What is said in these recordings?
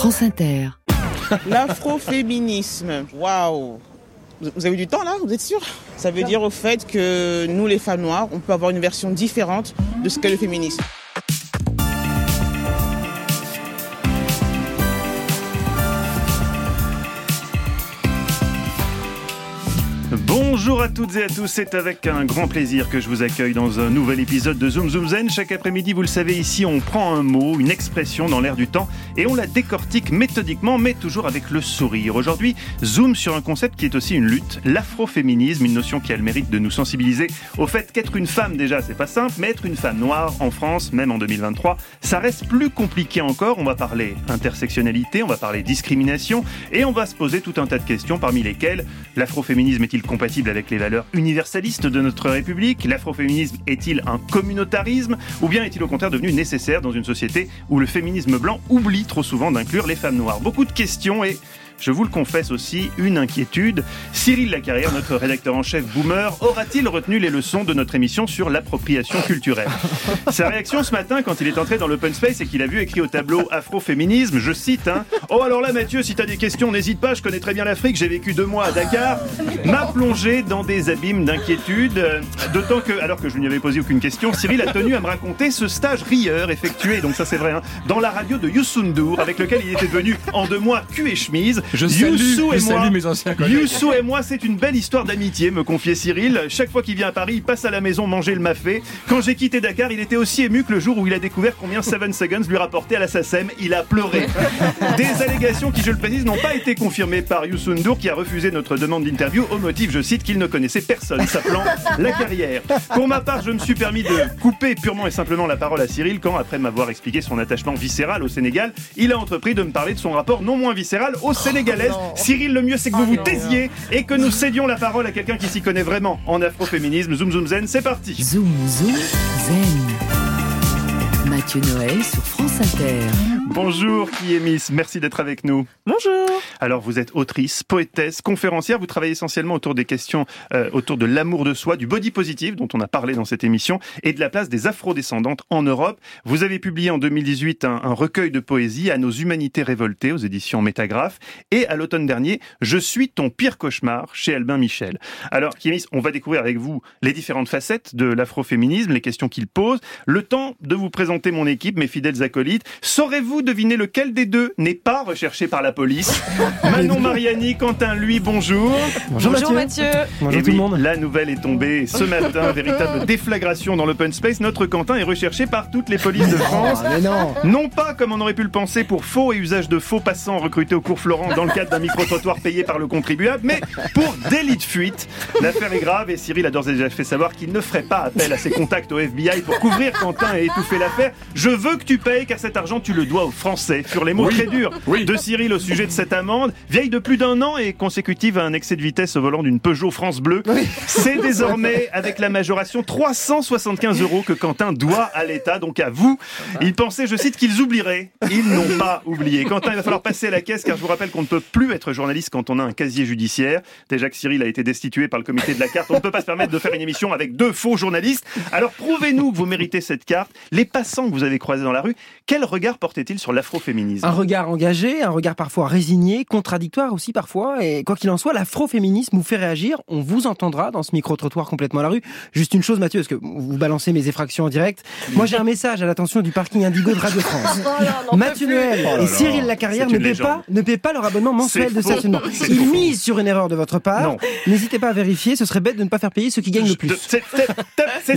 France Inter. L'afroféminisme, waouh! Vous avez du temps là, vous êtes sûr? Ça veut dire au fait que nous les femmes noires, on peut avoir une version différente de ce qu'est le féminisme. Bonjour à toutes et à tous, c'est avec un grand plaisir que je vous accueille dans un nouvel épisode de Zoom Zoom Zen. Chaque après-midi, vous le savez, ici on prend un mot, une expression dans l'air du temps et on la décortique méthodiquement, mais toujours avec le sourire. Aujourd'hui, zoom sur un concept qui est aussi une lutte, l'afroféminisme, une notion qui a le mérite de nous sensibiliser au fait qu'être une femme déjà c'est pas simple, mais être une femme noire en France, même en 2023, ça reste plus compliqué encore. On va parler intersectionnalité, on va parler discrimination et on va se poser tout un tas de questions parmi lesquelles l'afroféminisme est-il compatible avec les valeurs universalistes de notre République? L'afroféminisme est-il un communautarisme? Ou bien est-il au contraire devenu nécessaire dans une société où le féminisme blanc oublie trop souvent d'inclure les femmes noires? Beaucoup de questions et, je vous le confesse aussi, une inquiétude. Cyril Lacarrière, notre rédacteur en chef boomer, aura-t-il retenu les leçons de notre émission sur l'appropriation culturelle? Sa réaction ce matin quand il est entré dans l'open space et qu'il a vu écrit au tableau afroféminisme, je cite, Oh alors là Mathieu, si t'as des questions, n'hésite pas, je connais très bien l'Afrique, j'ai vécu 2 mois à Dakar, m'a plongé dans des abîmes d'inquiétude, d'autant que, alors que je ne lui avais posé aucune question, Cyril a tenu à me raconter ce stage rieur effectué, donc ça c'est vrai, dans la radio de Youssou N'Dour, avec lequel il était devenu en 2 mois cul et chemise. Je salue mes anciens collègues. Youssou et moi, c'est une belle histoire d'amitié, me confiait Cyril. Chaque fois qu'il vient à Paris, il passe à la maison manger le mafé. Quand j'ai quitté Dakar, il était aussi ému que le jour où il a découvert combien 7 Seconds lui rapportait à la SACEM. Il a pleuré. Des allégations qui, je le précise, n'ont pas été confirmées par Youssou N'Dour, qui a refusé notre demande d'interview au motif, je cite, qu'il ne connaissait personne s'appelant Lacarrière. Pour ma part, je me suis permis de couper purement et simplement la parole à Cyril quand, après m'avoir expliqué son attachement viscéral au Sénégal, il a entrepris de me parler de son rapport non moins viscéral aux Sénégalaises. Cyril, le mieux c'est que vous vous taisiez et que nous cédions la parole à quelqu'un qui s'y connaît vraiment en afroféminisme. Zoom Zoom Zen, c'est parti. Zoom Zoom Zen. Mathieu Noël sur France Inter. Bonjour Kiemis, merci d'être avec nous. Bonjour. Alors vous êtes autrice, poétesse, conférencière, vous travaillez essentiellement autour des questions autour de l'amour de soi, du body positive dont on a parlé dans cette émission et de la place des afrodescendantes en Europe. Vous avez publié en 2018 un recueil de poésie, À nos humanités révoltées aux éditions Métagraphe et à l'automne dernier, Je suis ton pire cauchemar chez Albin Michel. Alors Kiemis, on va découvrir avec vous les différentes facettes de l'afroféminisme, les questions qu'il pose. Le temps de vous présenter mon équipe, mes fidèles acolytes. Saurez-vous deviner lequel des deux n'est pas recherché par la police? Manon Mariani, Quentin Lui, bonjour. Bonjour Mathieu. Bonjour tout le monde. La nouvelle est tombée ce matin, véritable déflagration dans l'open space. Notre Quentin est recherché par toutes les polices de France. Non pas comme on aurait pu le penser pour faux et usage de faux passants recrutés au cours Florent dans le cadre d'un micro-trottoir payé par le contribuable, mais pour délit de fuite. L'affaire est grave et Cyril a d'ores et déjà fait savoir qu'il ne ferait pas appel à ses contacts au FBI pour couvrir Quentin et étouffer l'affaire. Je veux que tu payes car cet argent tu le dois aux Français. Furent les mots très durs de Cyril au sujet de cette amende, vieille de plus d'1 an et consécutive à un excès de vitesse au volant d'une Peugeot France Bleu. C'est désormais avec la majoration 375 € que Quentin doit à l'État, donc à vous. Ils pensaient, je cite, qu'ils oublieraient. Ils n'ont pas oublié. Quentin, il va falloir passer à la caisse car je vous rappelle qu'on ne peut plus être journaliste quand on a un casier judiciaire. Déjà que Cyril a été destitué par le comité de la carte, on ne peut pas se permettre de faire une émission avec 2 faux journalistes. Alors prouvez-nous que vous méritez cette carte. Les passants que vous avez croisés dans la rue, quel regard portait-il sur l'afroféminisme? Un regard engagé, un regard parfois résigné, contradictoire aussi parfois, et quoi qu'il en soit, l'afroféminisme vous fait réagir, on vous entendra dans ce micro-trottoir complètement à la rue. Juste une chose Mathieu, parce que vous balancez mes effractions en direct, moi j'ai un message à l'attention du parking Indigo de Radio France. Mathieu Noël et Cyril Lacarrière ne paient pas leur abonnement mensuel de stationnement. Ils misent sur une erreur de votre part, non. N'hésitez pas à vérifier, ce serait bête de ne pas faire payer ceux qui gagnent le plus. C'est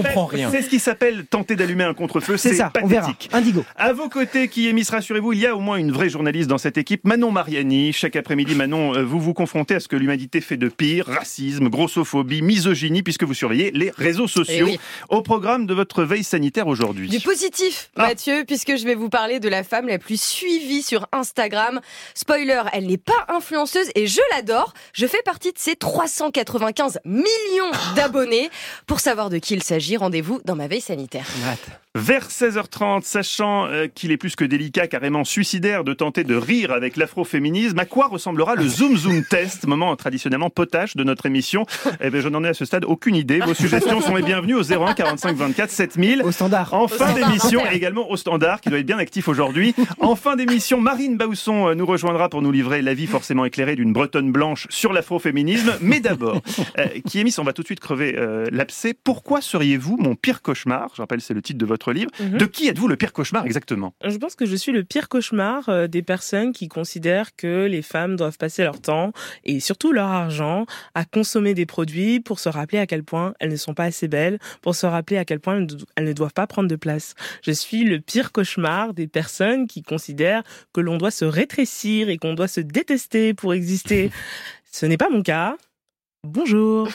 ce qui s'appelle tenter d'allumer un contre-feu, c'est ça, pathétique. On verra. Indigo. À vos côtés, Kiemis, rassurez-vous, il y a au moins une vraie journaliste dans cette équipe, Manon Mariani. Chaque après-midi, Manon, vous vous confrontez à ce que l'humanité fait de pire, racisme, grossophobie, misogynie, puisque vous surveillez les réseaux sociaux. Au programme de votre veille sanitaire aujourd'hui. Du positif, Mathieu, puisque je vais vous parler de la femme la plus suivie sur Instagram. Spoiler, elle n'est pas influenceuse et je l'adore. Je fais partie de ces 395 millions d'abonnés. Pour savoir de qui il s'agit, rendez-vous dans ma veille sanitaire. Vers 16h30, sachant qu'il est plus que délicat, carrément suicidaire de tenter de rire avec l'afroféminisme, à quoi ressemblera le Zoom Zoom Test, moment traditionnellement potache de notre émission? Eh bien, je n'en ai à ce stade aucune idée. Vos suggestions sont les bienvenues au 01 45 24 7000. Au standard. En fin d'émission, et également au standard, qui doit être bien actif aujourd'hui. En fin d'émission, Marine Bausson nous rejoindra pour nous livrer l'avis forcément éclairé d'une bretonne blanche sur l'afroféminisme. Mais d'abord, Kiemis, on va tout de suite crever l'abcès. Pourquoi seriez-vous mon pire cauchemar? Je rappelle, c'est le titre de votre livre. De qui êtes-vous le pire cauchemar exactement? Je pense que je suis le pire cauchemar des personnes qui considèrent que les femmes doivent passer leur temps et surtout leur argent à consommer des produits pour se rappeler à quel point elles ne sont pas assez belles, pour se rappeler à quel point elles ne doivent pas prendre de place. Je suis le pire cauchemar des personnes qui considèrent que l'on doit se rétrécir et qu'on doit se détester pour exister. Ce n'est pas mon cas. Bonjour.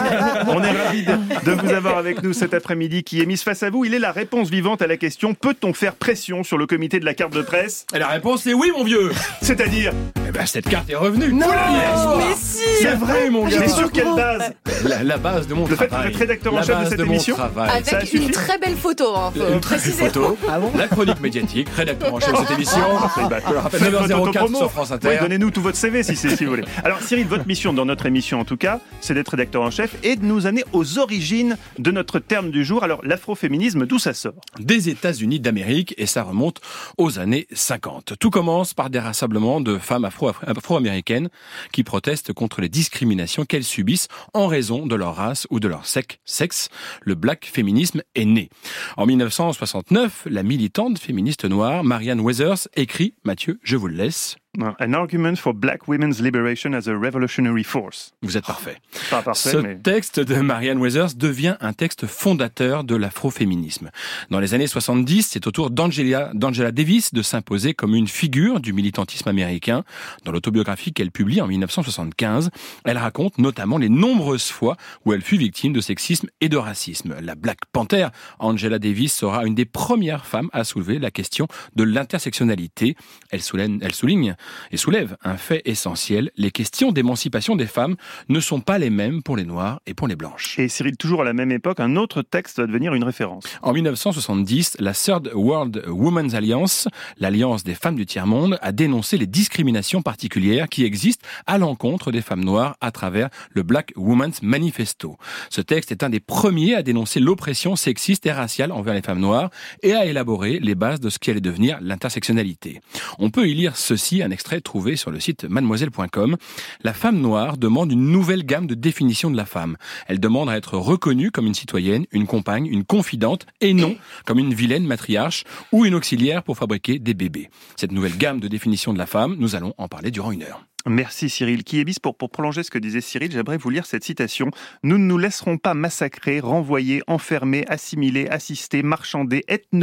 On est ravis de vous avoir avec nous cet après-midi. Kiemis, face à vous, il est la réponse vivante à la question: peut-on faire pression sur le comité de la carte de presse? Et la réponse est oui, mon vieux. C'est-à-dire? Eh ben, cette carte est revenue. Non, mais si. C'est vrai, mon gars. Mais sur quelle base? La base de mon Le fait travail. que vous êtes rédacteur en chef de cette émission? Avec une très belle photo, hein, Une très belle photo. Ah bon? La chronique médiatique, rédacteur en chef de cette émission. Je le rappelle, Faites votre 9h04 autopromo. sur France Inter. Ouais, donnez-nous tout votre CV si vous voulez. Alors Cyril, votre mission dans notre émission en tout cas, c'est d'être rédacteur en chef et de nous amener aux origines de notre terme du jour. Alors l'afroféminisme, d'où ça sort? Des États-Unis d'Amérique, et ça remonte aux années 50. Tout commence par des rassemblements de femmes afro-américaines qui protestent contre les discriminations qu'elles subissent en raison de leur race ou de leur sexe. Le black féminisme est né. En 1969, la militante féministe noire Marianne Weathers écrit, Mathieu, je vous le laisse. An argument for black women's liberation as a revolutionary force. Vous êtes parfait. Pas parfait, Ce mais... texte de Marianne Weathers devient un texte fondateur de l'afroféminisme. Dans les années 70, c'est au tour d'Angela Davis de s'imposer comme une figure du militantisme américain. Dans l'autobiographie qu'elle publie en 1975, elle raconte notamment les nombreuses fois où elle fut victime de sexisme et de racisme. La Black Panther, Angela Davis, sera une des premières femmes à soulever la question de l'intersectionnalité. Elle souligne et soulève un fait essentiel: les questions d'émancipation des femmes ne sont pas les mêmes pour les Noirs et pour les Blanches. Et Cyril, toujours à la même époque, un autre texte va devenir une référence. En 1970, la Third World Women's Alliance, l'alliance des femmes du tiers-monde, a dénoncé les discriminations particulières qui existent à l'encontre des femmes noires à travers le Black Women's Manifesto. Ce texte est un des premiers à dénoncer l'oppression sexiste et raciale envers les femmes noires et à élaborer les bases de ce qui allait devenir l'intersectionnalité. On peut y lire ceci, un extrait trouvé sur le site mademoiselle.com. La femme noire demande une nouvelle gamme de définition de la femme. Elle demande à être reconnue comme une citoyenne, une compagne, une confidente, et non comme une vilaine matriarche ou une auxiliaire pour fabriquer des bébés. Cette nouvelle gamme de définition de la femme, nous allons en parler durant 1 heure. Merci Cyril. Kiemis, pour prolonger ce que disait Cyril, j'aimerais vous lire cette citation. « Nous ne nous laisserons pas massacrer, renvoyer, enfermer, assimiler, assister, marchander,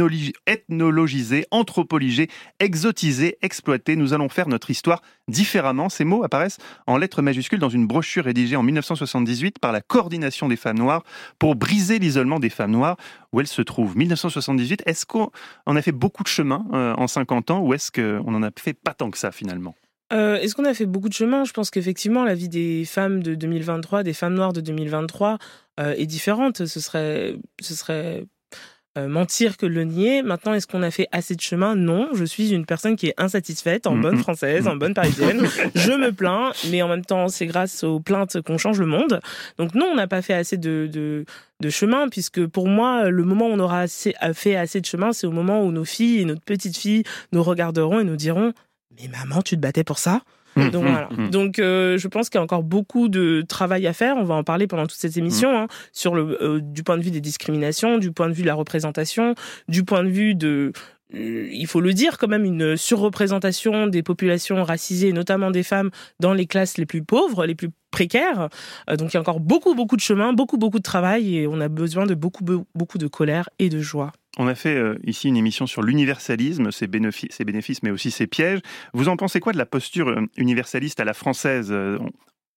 ethnologiser, anthropologiser, exotiser, exploiter. Nous allons faire notre histoire différemment. » Ces mots apparaissent en lettres majuscules dans une brochure rédigée en 1978 par la Coordination des femmes noires pour briser l'isolement des femmes noires où elles se trouvent. 1978, est-ce qu'on a fait beaucoup de chemin en 50 ans ou est-ce qu'on n'en a fait pas tant que ça finalement ? Est-ce qu'on a fait beaucoup de chemin? Je pense qu'effectivement, la vie des femmes de 2023, des femmes noires de 2023 est différente. Ce serait mentir que de le nier. Maintenant, est-ce qu'on a fait assez de chemin? Non, je suis une personne qui est insatisfaite, en bonne française, en bonne parisienne. Je me plains, mais en même temps, c'est grâce aux plaintes qu'on change le monde. Donc non, on n'a pas fait assez de chemin, puisque pour moi, le moment où on aura fait assez de chemin, c'est au moment où nos filles et notre petite fille nous regarderont et nous diront: mais maman, tu te battais pour ça? Donc voilà. Donc je pense qu'il y a encore beaucoup de travail à faire. On va en parler pendant toute cette émission, sur du point de vue des discriminations, du point de vue de la représentation, du point de vue de il faut le dire, quand même une surreprésentation des populations racisées, notamment des femmes, dans les classes les plus pauvres, les plus précaires. Donc il y a encore beaucoup de chemin, beaucoup de travail, et on a besoin de beaucoup de colère et de joie. On a fait ici une émission sur l'universalisme, ses bénéfices, mais aussi ses pièges. Vous en pensez quoi de la posture universaliste à la française ?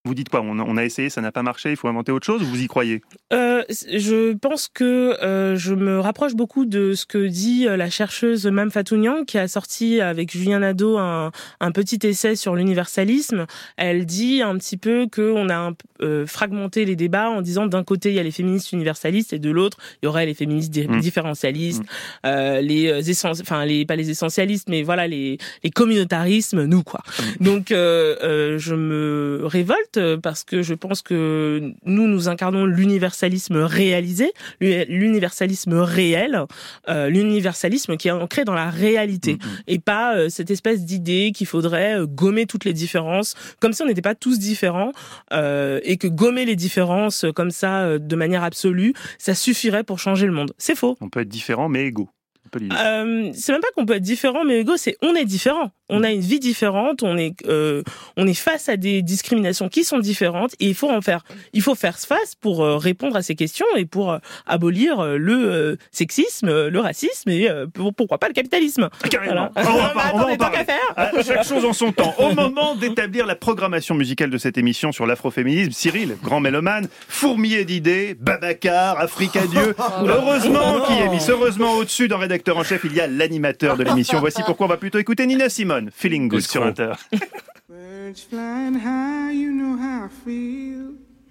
Vous dites quoi ? On a essayé, ça n'a pas marché, il faut inventer autre chose, ou vous y croyez ? Je pense que je me rapproche beaucoup de ce que dit la chercheuse Mame Fatou Niang, qui a sorti avec Julien Nadeau un petit essai sur l'universalisme. Elle dit un petit peu qu'on a fragmenté les débats en disant d'un côté il y a les féministes universalistes et de l'autre il y aurait les féministes différentialistes, pas les essentialistes, mais voilà les communautarismes, nous quoi. Donc je me révolte parce que je pense que nous incarnons l'universalisme réalisé, l'universalisme réel, l'universalisme qui est ancré dans la réalité et pas cette espèce d'idée qu'il faudrait gommer toutes les différences comme si on n'était pas tous différents et que gommer les différences comme ça de manière absolue, ça suffirait pour changer le monde. C'est faux. On peut être différent mais égaux. C'est même pas qu'on peut être différent mais égaux, c'est on est différent. On a une vie différente, on est face à des discriminations qui sont différentes et il faut faire face pour répondre à ces questions et pour abolir le sexisme, le racisme et pourquoi pas le capitalisme. Carrément. Voilà. On va en parler. Chaque chose en son temps. Au moment d'établir la programmation musicale de cette émission sur l'afroféminisme, Cyril, grand mélomane, fourmillé d'idées, Babacar, Africa Dieu, heureusement qui est mis heureusement au-dessus d'un rédacteur en chef, il y a l'animateur de l'émission. Voici pourquoi on va plutôt écouter Nina Simone. Feeling Good sur Inter. Birds flying high, you know how I feel.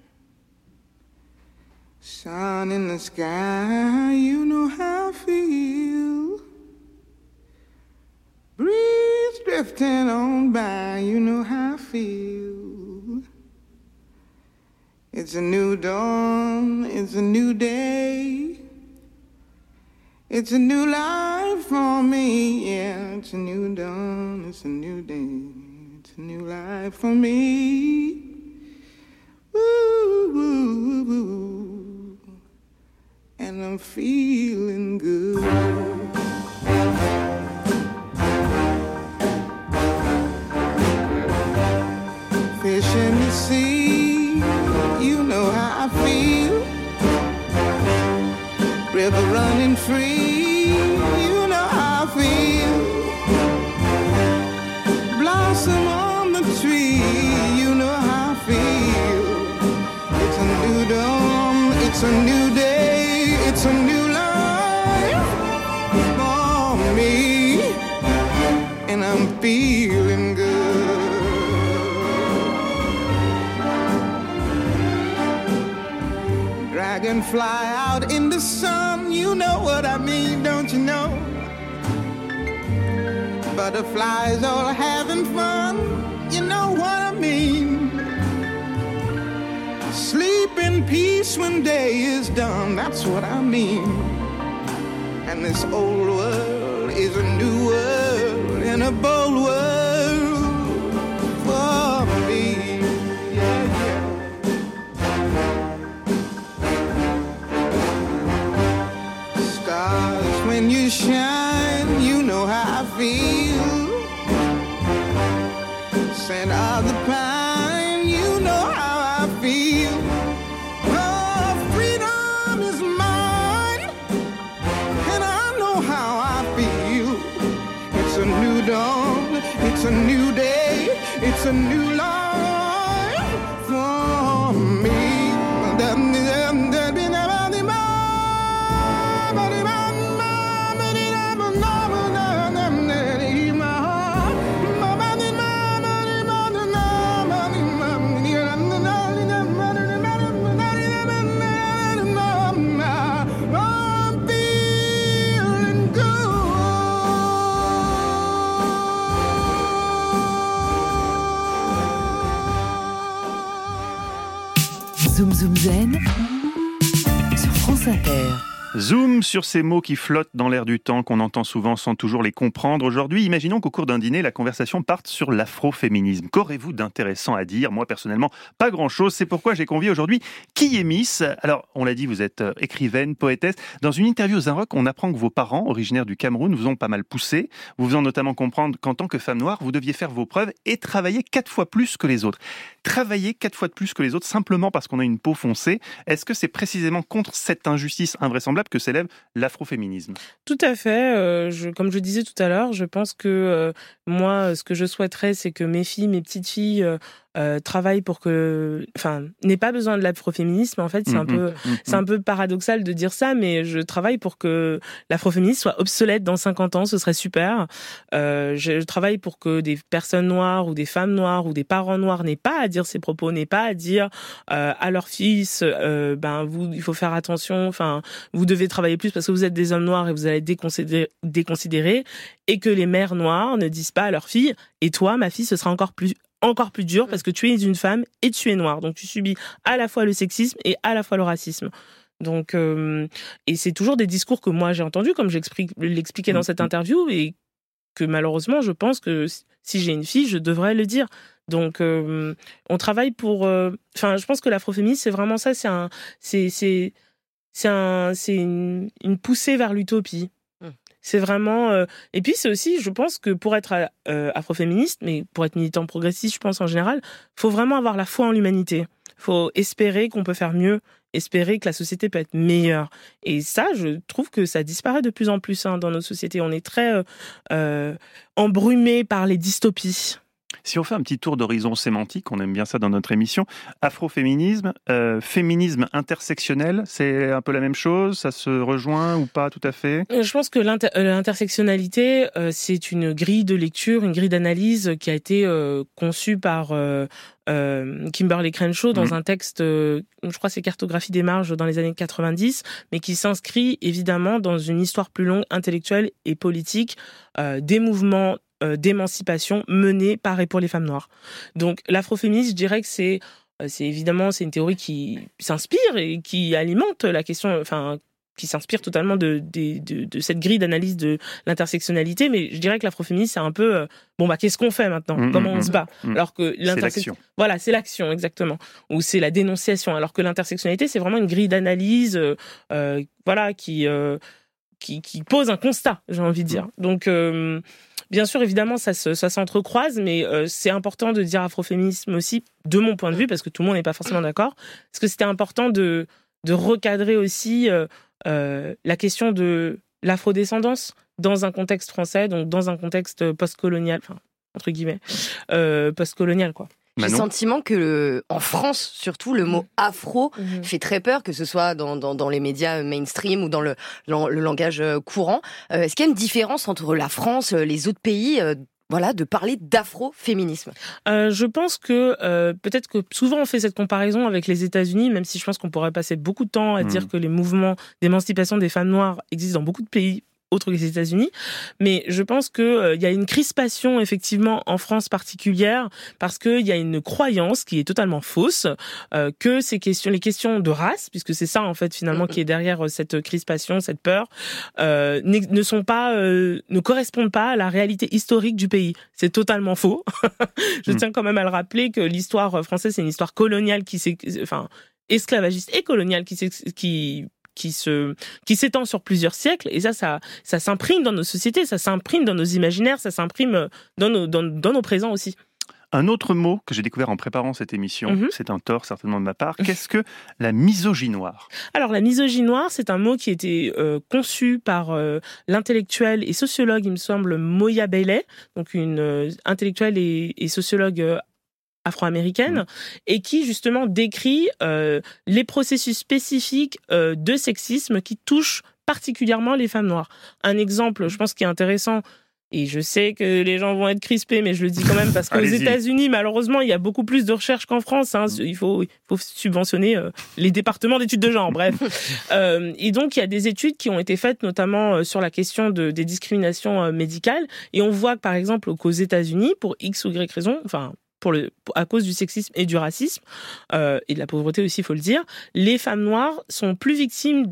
Sun in the sky, you know how I feel. Breeze drifting on by, you know how I feel. It's a new dawn, it's a new day. It's a new life for me, yeah. It's a new dawn, it's a new day. It's a new life for me. Ooh, ooh, ooh. And I'm feeling good. Fish in the sea, you know how I feel. River running free, you know how I feel. Blossom on the tree, you know how I feel. It's a new dawn, it's a new day, it's a new life for me. And I'm feeling good. Dragonfly out in the sun, you know what I mean, don't you know? Butterflies all having fun, you know what I mean. Sleep in peace when day is done, that's what I mean. And this old world is a new world and a bold world for me. When you shine, you know how I feel. Scent of the pine, you know how I feel. Oh, freedom is mine, and I know how I feel. It's a new dawn, it's a new day, it's a new life for me. Zoom Zoom Zen sur France Inter. Zoom sur ces mots qui flottent dans l'air du temps, qu'on entend souvent sans toujours les comprendre. Aujourd'hui, imaginons qu'au cours d'un dîner, la conversation parte sur l'afroféminisme. Qu'aurez-vous d'intéressant à dire ? Moi, personnellement, pas grand-chose. C'est pourquoi j'ai convié aujourd'hui Kiemis. Alors, on l'a dit, vous êtes écrivaine, poétesse. Dans une interview aux Inrocks, on apprend que vos parents, originaires du Cameroun, vous ont pas mal poussé, vous faisant notamment comprendre qu'en tant que femme noire, vous deviez faire vos preuves et travailler 4 fois plus que les autres. Travailler 4 fois de plus que les autres simplement parce qu'on a une peau foncée. Est-ce que c'est précisément contre cette injustice invraisemblable que s'élève l'afroféminisme ? Tout à fait. Comme je disais tout à l'heure, je pense que moi, ce que je souhaiterais, c'est que mes filles, mes petites filles, travaille pour que, n'ait pas besoin de l'afroféminisme. En fait, c'est un peu paradoxal de dire ça, mais je travaille pour que l'afroféminisme soit obsolète dans 50 ans. Ce serait super. Je travaille pour que des personnes noires ou des femmes noires ou des parents noirs n'aient pas à dire ces propos, n'aient pas à dire à leur fils, il faut faire attention. Vous devez travailler plus parce que vous êtes des hommes noirs et vous allez être déconsidérés, et que les mères noires ne disent pas à leur fille, et toi, ma fille, ce sera encore plus dur parce que tu es une femme et tu es noire. Donc tu subis à la fois le sexisme et à la fois le racisme. Donc, et c'est toujours des discours que moi j'ai entendus, comme l'expliquais dans cette interview, et que malheureusement, je pense que si j'ai une fille, je devrais le dire. Donc, on travaille pour... je pense que l'afroféminisme, c'est vraiment ça. C'est une poussée vers l'utopie. C'est vraiment... Et puis, c'est aussi, je pense que pour être afroféministe, mais pour être militant progressiste, je pense en général, il faut vraiment avoir la foi en l'humanité. Il faut espérer qu'on peut faire mieux, espérer que la société peut être meilleure. Et ça, je trouve que ça disparaît de plus en plus dans nos sociétés. On est très embrumés par les dystopies. Si on fait un petit tour d'horizon sémantique, on aime bien ça dans notre émission, afroféminisme, féminisme intersectionnel, c'est un peu la même chose, ça se rejoint ou pas tout à fait? Je pense que l'intersectionnalité, c'est une grille de lecture, une grille d'analyse qui a été conçue par Kimberlé Crenshaw dans un texte, je crois que c'est Cartographie des marges dans les années 90, mais qui s'inscrit évidemment dans une histoire plus longue, intellectuelle et politique, des mouvements d'émancipation menée par et pour les femmes noires. Donc l'afroféminisme, je dirais que c'est évidemment une théorie qui s'inspire et qui alimente la question, qui s'inspire totalement de cette grille d'analyse de l'intersectionnalité, mais je dirais que l'afroféminisme, c'est un peu qu'est-ce qu'on fait maintenant, comment on se bat, alors que l'action. Voilà, c'est l'action exactement, ou c'est la dénonciation, alors que l'intersectionnalité, c'est vraiment une grille d'analyse qui pose un constat, j'ai envie de dire. Donc bien sûr, évidemment, ça s'entrecroise, mais c'est important de dire afroféminisme aussi, de mon point de vue, parce que tout le monde n'est pas forcément d'accord, parce que c'était important de recadrer aussi la question de l'afrodescendance dans un contexte français, donc dans un contexte post-colonial, entre guillemets, post-colonial, quoi. J'ai le sentiment que, en France, surtout, le mot afro fait très peur, que ce soit dans les médias mainstream ou dans le langage courant. Est-ce qu'il y a une différence entre la France, les autres pays, de parler d'afroféminisme? Je pense que peut-être que souvent on fait cette comparaison avec les États-Unis, même si je pense qu'on pourrait passer beaucoup de temps à dire que les mouvements d'émancipation des femmes noires existent dans beaucoup de pays autres que les États-Unis, mais je pense que y a une crispation effectivement en France particulière parce que il y a une croyance qui est totalement fausse que les questions de race, puisque c'est ça en fait finalement qui est derrière cette crispation, cette peur, ne correspondent pas à la réalité historique du pays. C'est totalement faux. Je tiens quand même à le rappeler que l'histoire française, c'est une histoire coloniale esclavagiste et coloniale qui s'étend sur plusieurs siècles, et ça s'imprime dans nos sociétés, ça s'imprime dans nos imaginaires, ça s'imprime dans nos présents aussi. Un autre mot que j'ai découvert en préparant cette émission, c'est un tort certainement de ma part, qu'est-ce que la misogynoire? Alors la misogynoire, c'est un mot qui a été conçu par l'intellectuelle et sociologue, il me semble, Moya Bailey, donc une intellectuelle et sociologue afro-américaine, et qui justement décrit les processus spécifiques de sexisme qui touchent particulièrement les femmes noires. Un exemple, je pense, qui est intéressant, et je sais que les gens vont être crispés, mais je le dis quand même parce qu'aux États-Unis, malheureusement, il y a beaucoup plus de recherches qu'en France. Il faut subventionner les départements d'études de genre, bref. Et donc, il y a des études qui ont été faites, notamment sur la question des discriminations médicales, et on voit que, par exemple, qu'aux États-Unis, pour X ou Y raison, à cause du sexisme et du racisme, et de la pauvreté aussi, il faut le dire, les femmes noires sont plus victimes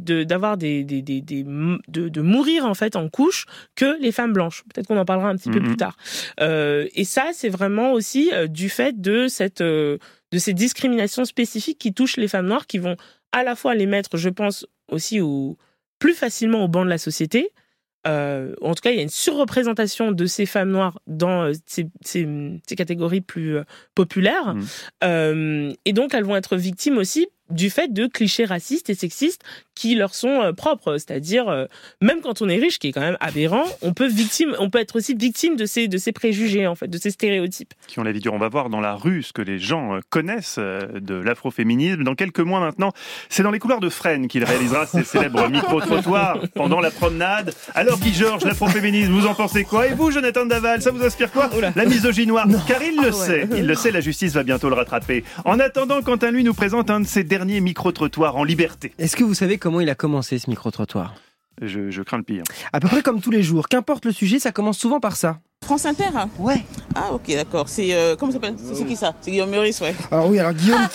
de mourir en fait en couche que les femmes blanches. Peut-être qu'on en parlera un petit peu plus tard. Et ça, c'est vraiment aussi du fait de ces discriminations spécifiques qui touchent les femmes noires, qui vont à la fois les mettre, je pense, aussi plus facilement au banc de la société. En tout cas, il y a une surreprésentation de ces femmes noires dans ces catégories plus populaires. Et donc, elles vont être victimes aussi du fait de clichés racistes et sexistes qui leur sont propres. C'est-à-dire, même quand on est riche, qui est quand même aberrant, on peut être aussi victime de ces préjugés, en fait, de ces stéréotypes. Qui ont la vie dure. On va voir dans la rue ce que les gens connaissent de l'afroféminisme. Dans quelques mois maintenant, c'est dans les couloirs de Fresnes qu'il réalisera ses célèbres micro-trottoirs pendant la promenade. Alors Guy Georges, l'afroféminisme, vous en pensez quoi? Et vous, Jonathan Daval, ça vous inspire quoi? La misogynoire? Car il le sait, la justice va bientôt le rattraper. En attendant, Quentin, lui, nous présente un de ses derniers micro-trottoirs en liberté. Est-ce que vous savez comment il a commencé ce micro-trottoir? Je crains le pire. À peu près comme tous les jours. Qu'importe le sujet, ça commence souvent par ça. France Inter? Ouais. Ah, ok, d'accord. C'est comment ça s'appelle? C'est qui ça? C'est Guillaume Meurice, ouais. Alors oui, alors Guillaume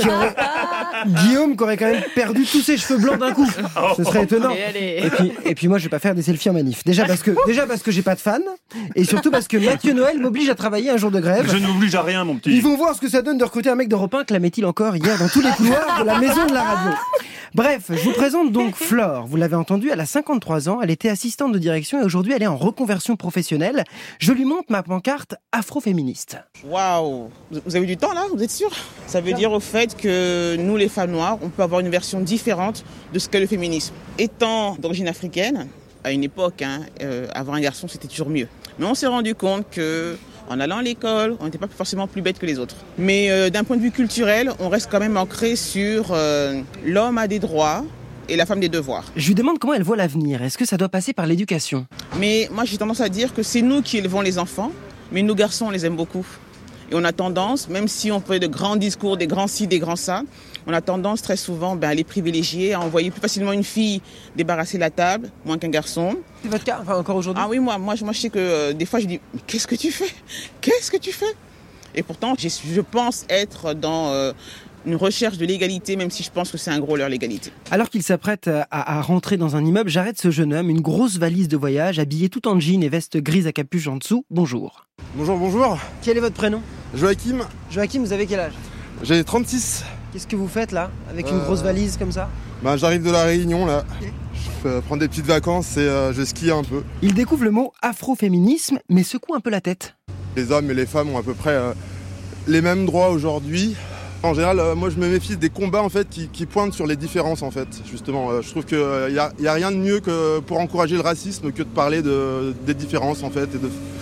qui aurait quand même perdu tous ses cheveux blancs d'un coup. Ce serait étonnant. Et puis moi, je vais pas faire des selfies en manif. Déjà parce que j'ai pas de fans, et surtout parce que Mathieu Noël m'oblige à travailler un jour de grève. Je n'oblige à rien, mon petit. Ils vont voir ce que ça donne de recruter un mec d'Europe 1, clamait-il encore hier dans tous les couloirs de la maison de la radio. Bref, je vous présente donc Flore. Vous l'avez entendu, elle a 53 ans, elle était assistante de direction et aujourd'hui elle est en reconversion professionnelle. Je lui montre ma pancarte afroféministe. Waouh! Vous avez du temps là? Vous êtes sûr? Ça veut dire au fait que nous, les femmes noires, on peut avoir une version différente de ce qu'est le féminisme. Étant d'origine africaine, à une époque, avoir un garçon c'était toujours mieux. Mais on s'est rendu compte que en allant à l'école, on n'était pas forcément plus bête que les autres. Mais d'un point de vue culturel, on reste quand même ancré sur l'homme a des droits et la femme des devoirs. Je lui demande comment elle voit l'avenir. Est-ce que ça doit passer par l'éducation? Mais moi, j'ai tendance à dire que c'est nous qui élevons les enfants, mais nos garçons, on les aime beaucoup. Et on a tendance, même si on fait de grands discours, des grands ci, des grands ça, on a tendance très souvent à les privilégier, à envoyer plus facilement une fille débarrasser la table, moins qu'un garçon. C'est votre cas, enfin encore aujourd'hui? Ah oui, moi je sais que des fois je dis, mais qu'est-ce que tu fais? Qu'est-ce que tu fais? Et pourtant, je pense être dans une recherche de l'égalité, même si je pense que c'est un gros leurre, l'égalité. Alors qu'il s'apprête à rentrer dans un immeuble, j'arrête ce jeune homme, une grosse valise de voyage, habillé tout en jean et veste grise à capuche en dessous. Bonjour. Bonjour. Quel est votre prénom? Joachim. Joachim, vous avez quel âge? J'ai 36. Qu'est-ce que vous faites là, avec une grosse valise comme ça? J'arrive de la Réunion là. Je vais prendre des petites vacances et je skie un peu. Il découvre le mot afroféminisme, mais secoue un peu la tête. Les hommes et les femmes ont à peu près les mêmes droits aujourd'hui. En général, moi je me méfie des combats en fait qui pointent sur les différences en fait. Justement, je trouve qu'il y a rien de mieux que pour encourager le racisme que de parler des différences en fait et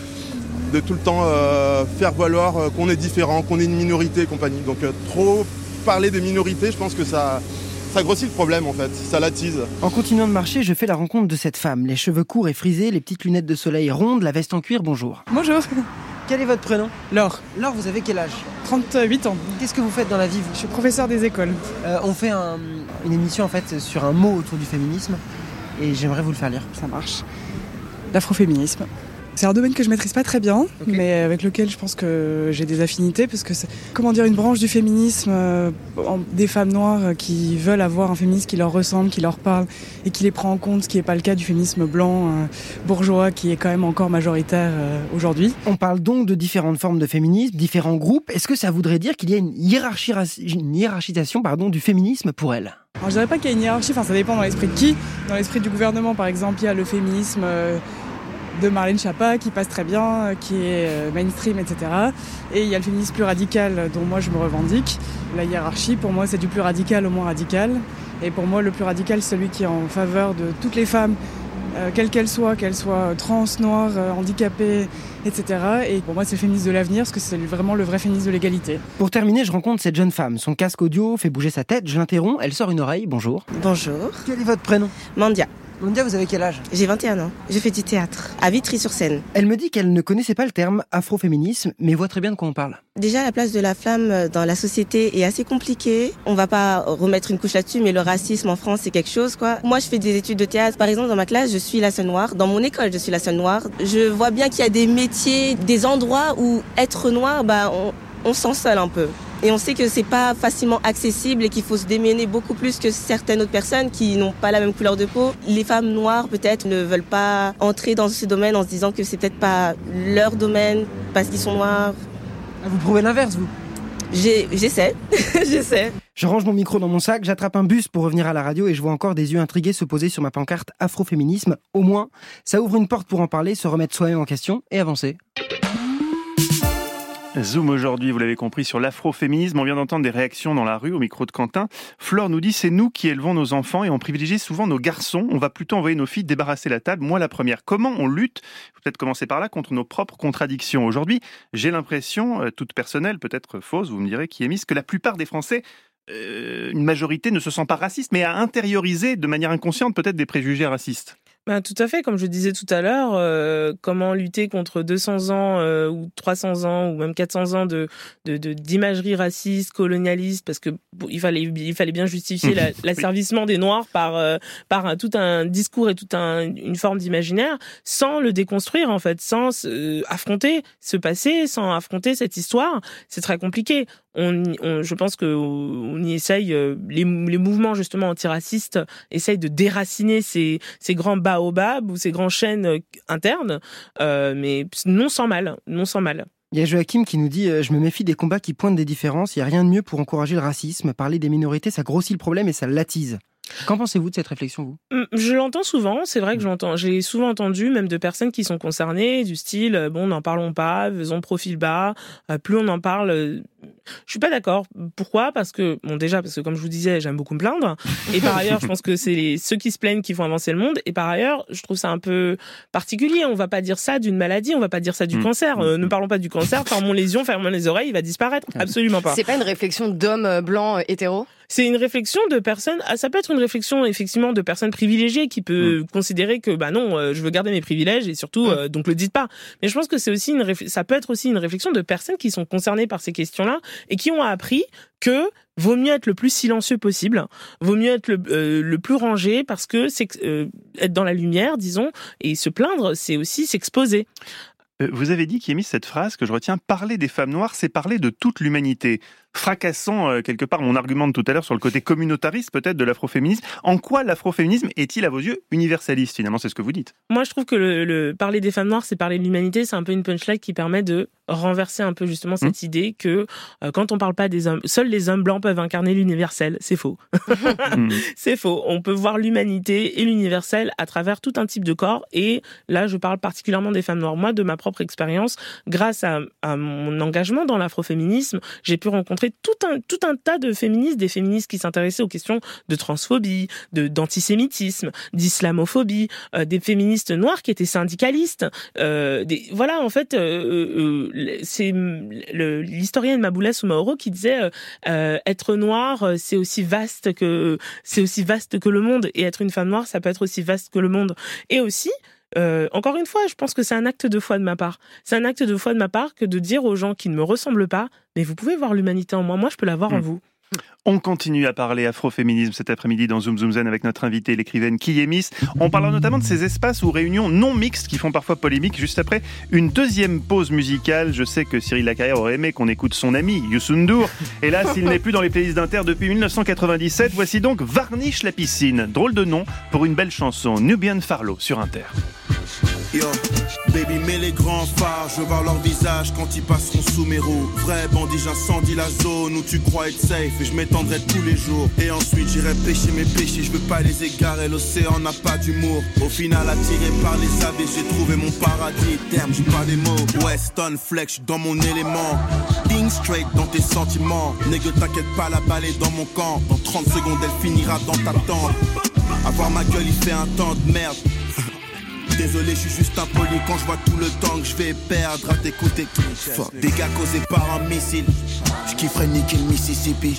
de tout le temps faire valoir qu'on est différent, qu'on est une minorité et compagnie. Donc trop parler des minorités, je pense que ça grossit le problème en fait, ça l'attise. En continuant de marcher, je fais la rencontre de cette femme. Les cheveux courts et frisés, les petites lunettes de soleil rondes, la veste en cuir, bonjour. Bonjour. Quel est votre prénom? Laure. Laure, vous avez quel âge? 38 ans. Qu'est-ce que vous faites dans la vie, vous? Je suis professeur des écoles. On fait une émission en fait sur un mot autour du féminisme et j'aimerais vous le faire lire. Ça marche. L'afroféminisme. C'est un domaine que je maîtrise pas très bien, mais avec lequel je pense que j'ai des affinités, parce que c'est, une branche du féminisme, des femmes noires qui veulent avoir un féminisme qui leur ressemble, qui leur parle et qui les prend en compte, ce qui n'est pas le cas du féminisme blanc, bourgeois, qui est quand même encore majoritaire aujourd'hui. On parle donc de différentes formes de féminisme, différents groupes. Est-ce que ça voudrait dire qu'il y a une hiérarchisation du féminisme pour elle? Alors, je dirais pas qu'il y a une hiérarchie, ça dépend dans l'esprit de qui. Dans l'esprit du gouvernement, par exemple, il y a le féminisme de Marlène Schiappa qui passe très bien, qui est mainstream, etc. Et il y a le féminisme plus radical dont moi je me revendique. La hiérarchie, pour moi, c'est du plus radical au moins radical. Et pour moi, le plus radical, c'est celui qui est en faveur de toutes les femmes, quelles qu'elles soient trans, noires, handicapées, etc. Et pour moi, c'est le féminisme de l'avenir, parce que c'est vraiment le vrai féminisme de l'égalité. Pour terminer, je rencontre cette jeune femme. Son casque audio fait bouger sa tête. Je l'interromps, elle sort une oreille. Bonjour. Bonjour. Quel est votre prénom? Mandia. Mandia, vous avez quel âge? J'ai 21 ans. Je fais du théâtre à Vitry-sur-Seine. Elle me dit qu'elle ne connaissait pas le terme afroféminisme, mais voit très bien de quoi on parle. Déjà, la place de la femme dans la société est assez compliquée. On va pas remettre une couche là-dessus, mais le racisme en France, c'est quelque chose, quoi. Moi, je fais des études de théâtre. Par exemple, dans ma classe, je suis la seule noire. Dans mon école, je suis la seule noire. Je vois bien qu'il y a des métiers, des endroits où être noir, on se sent seul un peu. Et on sait que c'est pas facilement accessible et qu'il faut se démener beaucoup plus que certaines autres personnes qui n'ont pas la même couleur de peau. Les femmes noires, peut-être, ne veulent pas entrer dans ce domaine en se disant que c'est peut-être pas leur domaine parce qu'ils sont noirs. Vous prouvez l'inverse, vous? J'essaie. J'essaie. Je range mon micro dans mon sac, j'attrape un bus pour revenir à la radio et je vois encore des yeux intrigués se poser sur ma pancarte afroféminisme. Au moins, ça ouvre une porte pour en parler, se remettre soi-même en question et avancer. Zoom aujourd'hui, vous l'avez compris, sur l'afroféminisme. On vient d'entendre des réactions dans la rue au micro de Quentin. Flore nous dit, c'est nous qui élevons nos enfants et on privilégie souvent nos garçons. On va plutôt envoyer nos filles débarrasser la table. Moi, la première. Comment on lutte ? Il faut peut-être commencer par là, contre nos propres contradictions. Aujourd'hui, j'ai l'impression, toute personnelle, peut-être fausse, vous me direz, qui est mise, que la plupart des Français, une majorité, ne se sent pas raciste, mais a intériorisé de manière inconsciente peut-être des préjugés racistes. Ben, tout à fait, comme je disais tout à l'heure, comment lutter contre 200 ans ou 300 ans ou même 400 ans d'imagerie raciste, colonialiste, parce que il fallait bien justifier l'asservissement des Noirs par tout un discours et toute une forme d'imaginaire, sans le déconstruire en fait, sans affronter ce passé, sans affronter cette histoire. C'est très compliqué. Je pense qu'on y essaye, les mouvements justement antiracistes essayent de déraciner ces grands baobabs ou ces grands chênes internes, mais non sans mal. Il y a Joachim qui nous dit « Je me méfie des combats qui pointent des différences, il n'y a rien de mieux pour encourager le racisme. Parler des minorités, ça grossit le problème et ça l'attise. » Qu'en pensez-vous de cette réflexion, vous ? Je l'entends souvent, c'est vrai que j'ai souvent entendu, même de personnes qui sont concernées, du style, bon, n'en parlons pas, faisons profil bas, plus on en parle... Je suis pas d'accord. Pourquoi ? Parce que comme je vous disais, j'aime beaucoup me plaindre. Et par ailleurs, je pense que c'est ceux qui se plaignent qui font avancer le monde. Et par ailleurs, je trouve ça un peu particulier. On va pas dire ça d'une maladie, on va pas dire ça du cancer. Ne parlons pas du cancer, fermons les yeux, fermons les oreilles, il va disparaître. Absolument pas. C'est pas une réflexion d'hommes blancs hétéros ? C'est une réflexion de personnes, ça peut être une réflexion effectivement de personnes privilégiées qui peut considérer que non, je veux garder mes privilèges et surtout donc le dites pas. Mais je pense que c'est aussi ça peut être aussi une réflexion de personnes qui sont concernées par ces questions-là et qui ont appris que vaut mieux être le plus silencieux possible, vaut mieux être le plus rangé parce que c'est être dans la lumière, disons, et se plaindre, c'est aussi s'exposer. Vous avez dit, Kémis, cette phrase que je retiens, parler des femmes noires, c'est parler de toute l'humanité. Fracassant quelque part mon argument de tout à l'heure sur le côté communautariste peut-être de l'afroféminisme. En quoi l'afroféminisme est-il à vos yeux universaliste ? Finalement, c'est ce que vous dites. Moi, je trouve que le parler des femmes noires, c'est parler de l'humanité. C'est un peu une punchline qui permet de renverser un peu justement cette idée que quand on parle pas des hommes, seuls les hommes blancs peuvent incarner l'universel. C'est faux. C'est faux. On peut voir l'humanité et l'universel à travers tout un type de corps. Et là, je parle particulièrement des femmes noires. Moi, de ma propre expérience, grâce à mon engagement dans l'afroféminisme, j'ai pu rencontrer tout un tas de féministes, des féministes qui s'intéressaient aux questions de transphobie, d'antisémitisme, d'islamophobie, des féministes noires qui étaient syndicalistes. Voilà, en fait, c'est l'historienne Maboula Soumaoro qui disait être noir, c'est aussi vaste que le monde, et être une femme noire, ça peut être aussi vaste que le monde. Et aussi, encore une fois, je pense que c'est un acte de foi de ma part. C'est un acte de foi de ma part que de dire aux gens qui ne me ressemblent pas, mais vous pouvez voir l'humanité en moi, je peux la voir en vous. On continue à parler afroféminisme cet après-midi dans Zoom Zoom Zen avec notre invitée, l'écrivaine Kiyemis. On parlera notamment de ces espaces ou réunions non mixtes qui font parfois polémique. Juste après une deuxième pause musicale. Je sais que Cyril Lacarrière aurait aimé qu'on écoute son ami Youssou N'Dour. Hélas, il n'est plus dans les playlists d'Inter depuis 1997. Voici donc Varnish la piscine. Drôle de nom pour une belle chanson. Nubian Farlow sur Inter. Yo, baby, mets les grands phares, je veux voir leur visage quand ils passeront sous mes roues. Vrai bandit, j'incendie la zone où tu crois être safe et je m'étendrai tous les jours. Et ensuite j'irai pêcher mes péchés, je veux pas les égarer, l'océan n'a pas d'humour. Au final, attiré par les avis, j'ai trouvé mon paradis. Terme, j'ai pas des mots. Weston Flex, j'suis dans mon élément. Think straight dans tes sentiments. Nègre, t'inquiète pas, la balle est dans mon camp. Dans 30 secondes, elle finira dans ta tente. Avoir ma gueule, il fait un temps de merde. Désolé, je suis juste impoli quand je vois tout le temps que je vais perdre à t'écouter. Fuck, dégâts causés par un missile. Je kifferais niquer le Mississippi.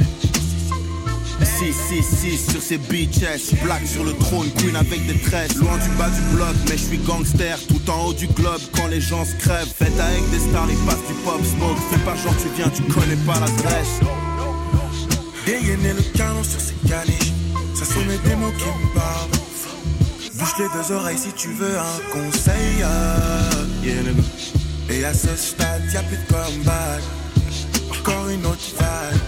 666 sur ces bitches. Black sur le trône, queen avec des tresses. Loin du bas du bloc, mais je suis gangster. Tout en haut du globe quand les gens se crèvent. Faites avec des stars, ils passent du pop smoke. Fais pas genre tu viens, tu connais pas la Grèce. Dégainer le canon sur ces caniches. Ça sonnait des mots qui me parlent. Bouche les deux oreilles si tu veux un conseil. Et à ce stade, y'a plus de comeback. Encore une autre vague.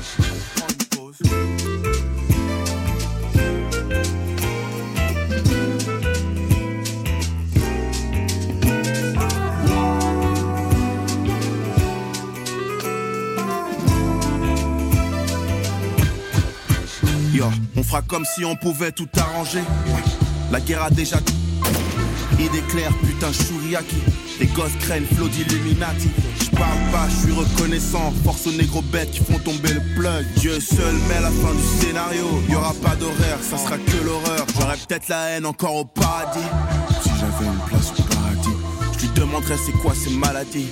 Yo, on fera comme si on pouvait tout arranger. La guerre a déjà idée claire, putain chouriaki. Les gosses craignent flot d'Illuminati. parle pas, je suis reconnaissant. Force aux négros bêtes qui font tomber le plug. Dieu seul met la fin du scénario. Y'aura pas d'horaire, ça sera que l'horreur. J'aurais peut-être la haine encore au paradis. Si j'avais une place au paradis, je lui demanderais c'est quoi ces maladies.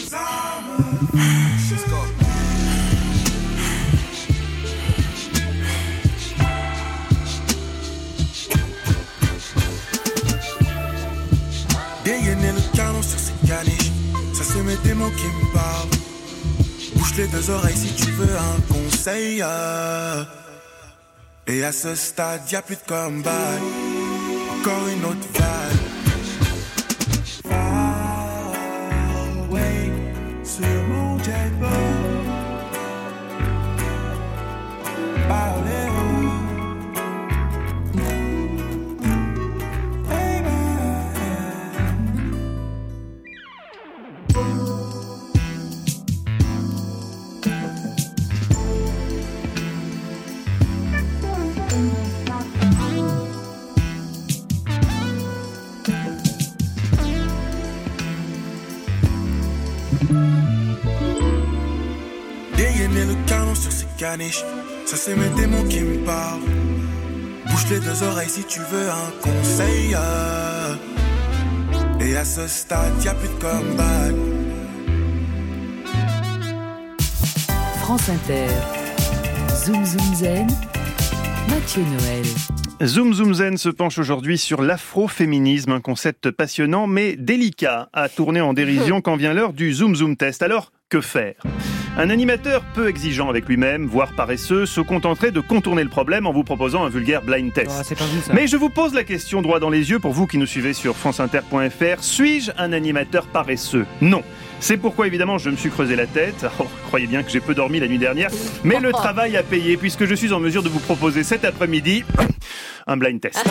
Dégainer le canon sur ces caniches, ça c'est mes démons qui me parlent. Bouge les deux oreilles si tu veux un conseil. Et à ce stade, y'a plus de comeback. Encore une autre vague. Far away sur mon jetboat. Parlez-vous. Dégainer le canon sur ces caniches, ça c'est mes démons qui me parlent. Bouge les deux oreilles si tu veux un conseil. Et à ce stade, y'a plus de comeback. France Inter, Zoom Zoom Zen, Mathieu Noël. Zoom Zoom Zen se penche aujourd'hui sur l'afroféminisme, un concept passionnant mais délicat à tourner en dérision quand vient l'heure du Zoom Zoom Test. Alors, que faire ? Un animateur peu exigeant avec lui-même, voire paresseux, se contenterait de contourner le problème en vous proposant un vulgaire blind test. Oh, c'est pas vous, ça. Mais je vous pose la question droit dans les yeux pour vous qui nous suivez sur franceinter.fr. Suis-je un animateur paresseux ? Non. C'est pourquoi évidemment je me suis creusé la tête. Oh, croyez bien que j'ai peu dormi la nuit dernière, mais le travail a payé puisque je suis en mesure de vous proposer cet après-midi un blind test.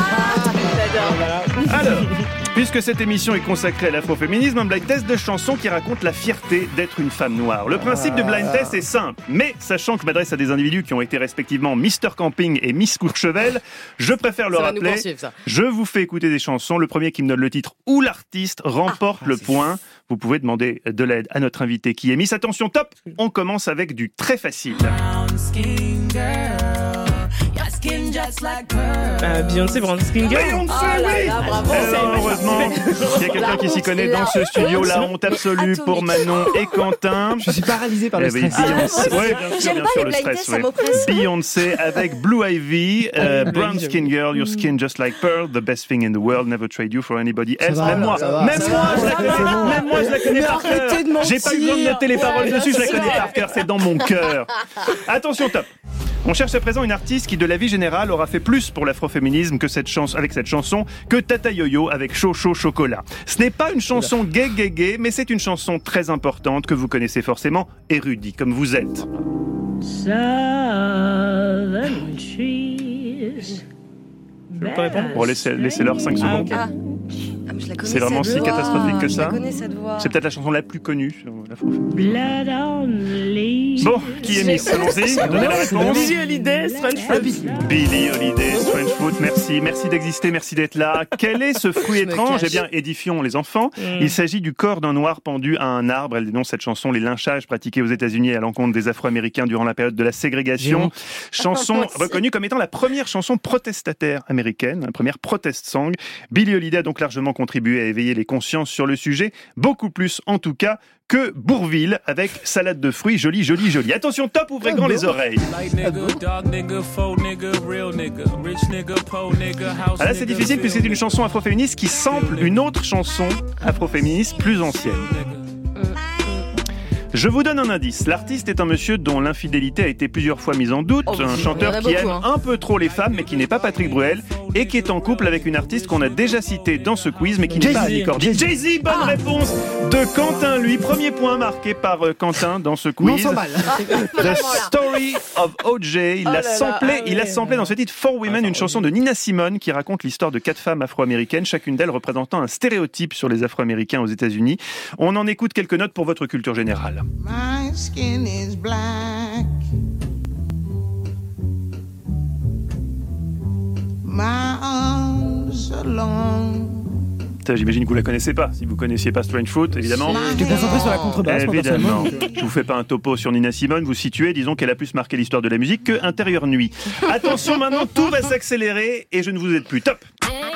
Alors, puisque cette émission est consacrée à l'afroféminisme, un blind test de chansons qui raconte la fierté d'être une femme noire. Le principe du blind test est simple, mais sachant que je m'adresse à des individus qui ont été respectivement Mr Camping et Miss Courchevel, je préfère le rappeler. Je vous fais écouter des chansons. Le premier qui me donne le titre ou l'artiste remporte le point. Vous pouvez demander de l'aide à notre invité qui est Miss. Attention, top! On commence avec du très facile. Beyoncé, Brown Skin Girl. Beyoncé, oui. Bravo. Heureusement, il y a quelqu'un qui s'y connaît dans ce studio. La honte absolue pour Manon et Quentin. Je suis paralysé par le stress. Bien sûr, le stress. Beyoncé avec Blue Ivy, Brown Skin Girl, Your Skin Just Like Pearl, The Best Thing in the World, Never Trade You for Anybody Else. Même moi, je la connais par cœur. J'ai pas eu besoin de noter les paroles dessus, je la connais par cœur, c'est dans mon cœur. Attention, top. On cherche à présent une artiste qui, de la vie générale, aura fait plus pour l'afroféminisme que avec cette chanson que Tata Yo-Yo avec Chaud Chaud Chocolat. Ce n'est pas une chanson gay, mais c'est une chanson très importante que vous connaissez forcément, érudit comme vous êtes. Southern trees. Je peux répondre. Bon, laissez-leur 5 secondes. Je la connais, C'est vraiment si catastrophique que je ça. la connais, cette voix. C'est peut-être la chanson la plus connue sur l'afroféminisme. Blood on the leaves. Bon, qui est Miss? Allons-y, donnez la réponse. Billie Holiday, Strange Fruit. Billie Holiday, Strange Fruit, merci d'exister, merci d'être là. Quel est ce fruit étrange? Eh bien, édifions les enfants. Il s'agit du corps d'un noir pendu à un arbre. Elle dénonce cette chanson, les lynchages pratiqués aux États-Unis à l'encontre des Afro-Américains durant la période de la ségrégation. Chanson reconnue comme étant la première chanson protestataire américaine, la première protest song. Billie Holiday a donc largement contribué à éveiller les consciences sur le sujet, beaucoup plus en tout cas que Bourvil avec salade de fruits, joli. Attention, top, ouvrez grand les oreilles. Ah là, c'est difficile puisque c'est une chanson afroféministe qui sample une autre chanson afroféministe plus ancienne. Je vous donne un indice. L'artiste est un monsieur dont l'infidélité a été plusieurs fois mise en doute, un chanteur qui aime un peu trop les femmes mais qui n'est pas Patrick Bruel et qui est en couple avec une artiste qu'on a déjà citée dans ce quiz mais qui n'est pas Annie Cordy. Jay-Z, bonne réponse de Quentin, lui. Premier point marqué par Quentin dans ce quiz. Non, mal. The Story of O.J. Il a samplé dans ce titre For Women, une chanson de Nina Simone qui raconte l'histoire de 4 femmes afro-américaines, chacune d'elles représentant un stéréotype sur les afro-américains aux États-Unis. On en écoute quelques notes pour votre culture générale. My skin is black. My arms are long. Ça, j'imagine que vous la connaissez pas. Si vous connaissiez pas Strange Fruit, évidemment. J'étais concentré sur la contrebasse. Évidemment. Je vous fais pas un topo sur Nina Simone. Vous situez, disons qu'elle a plus marqué l'histoire de la musique que Intérieur Nuit. Attention, maintenant, tout va s'accélérer et je ne vous aide plus. Top.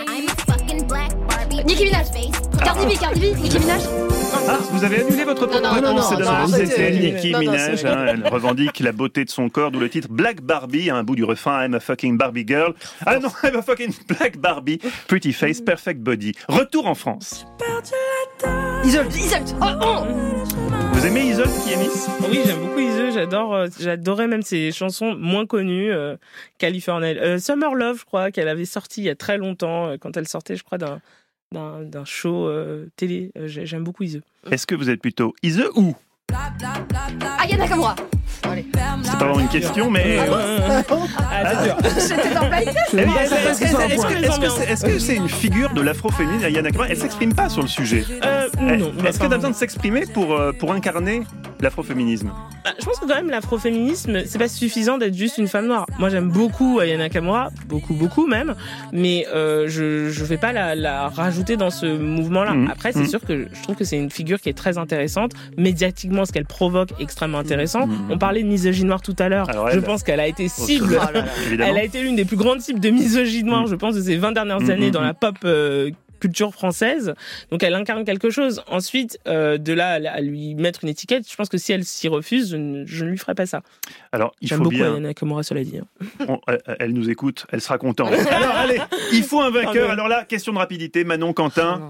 Nicki Minaj. Cardi B, Nicki Minaj. Ah, vous avez annulé votre propre réponse. C'était Nicki non, Minaj. c'est- Elle revendique la beauté de son corps, d'où le titre Black Barbie, à un bout du refrain I'm a fucking Barbie girl. Ah non, I'm a fucking Black Barbie. Pretty face, perfect body. Retour en France. Isolde. Vous aimez Isolde qui est Miss? Oui, j'aime beaucoup Isolde, j'adorais même ses chansons moins connues, californiennes. Summer Love, je crois, qu'elle avait sorti il y a très longtemps, quand elle sortait, je crois, d'un show télé. J'aime beaucoup Isolde. Est-ce que vous êtes plutôt Ise ou? Aya Nakamura. C'est pas vraiment une question, mais... J'étais en plein Est-ce que c'est une figure de l'afroféminisme, Aya Nakamura? Elle s'exprime pas sur le sujet. Non. Est-ce qu'elle a besoin de s'exprimer pour incarner l'afroféminisme? Je pense que quand même l'afroféminisme, c'est pas suffisant d'être juste une femme noire. Moi j'aime beaucoup Aya Nakamura, beaucoup même, mais je vais pas la rajouter dans ce mouvement-là. Après c'est sûr que je trouve que c'est une figure qui est très intéressante, médiatiquement ce qu'elle provoque est extrêmement intéressant. On parlait de misogynie noire tout à l'heure. Alors, je pense qu'elle a été cible. Elle a été l'une des plus grandes cibles de misogynie noire, je pense, de ces 20 dernières années dans la pop culture française. Donc elle incarne quelque chose. Ensuite, de là à lui mettre une étiquette, je pense que si elle s'y refuse, je ne lui ferai pas ça. Alors, J'aime beaucoup Aya Nakamura, cela dit. Elle nous écoute, elle sera contente. Alors, allez, il faut un vainqueur. Alors là, question de rapidité, Manon, Quentin.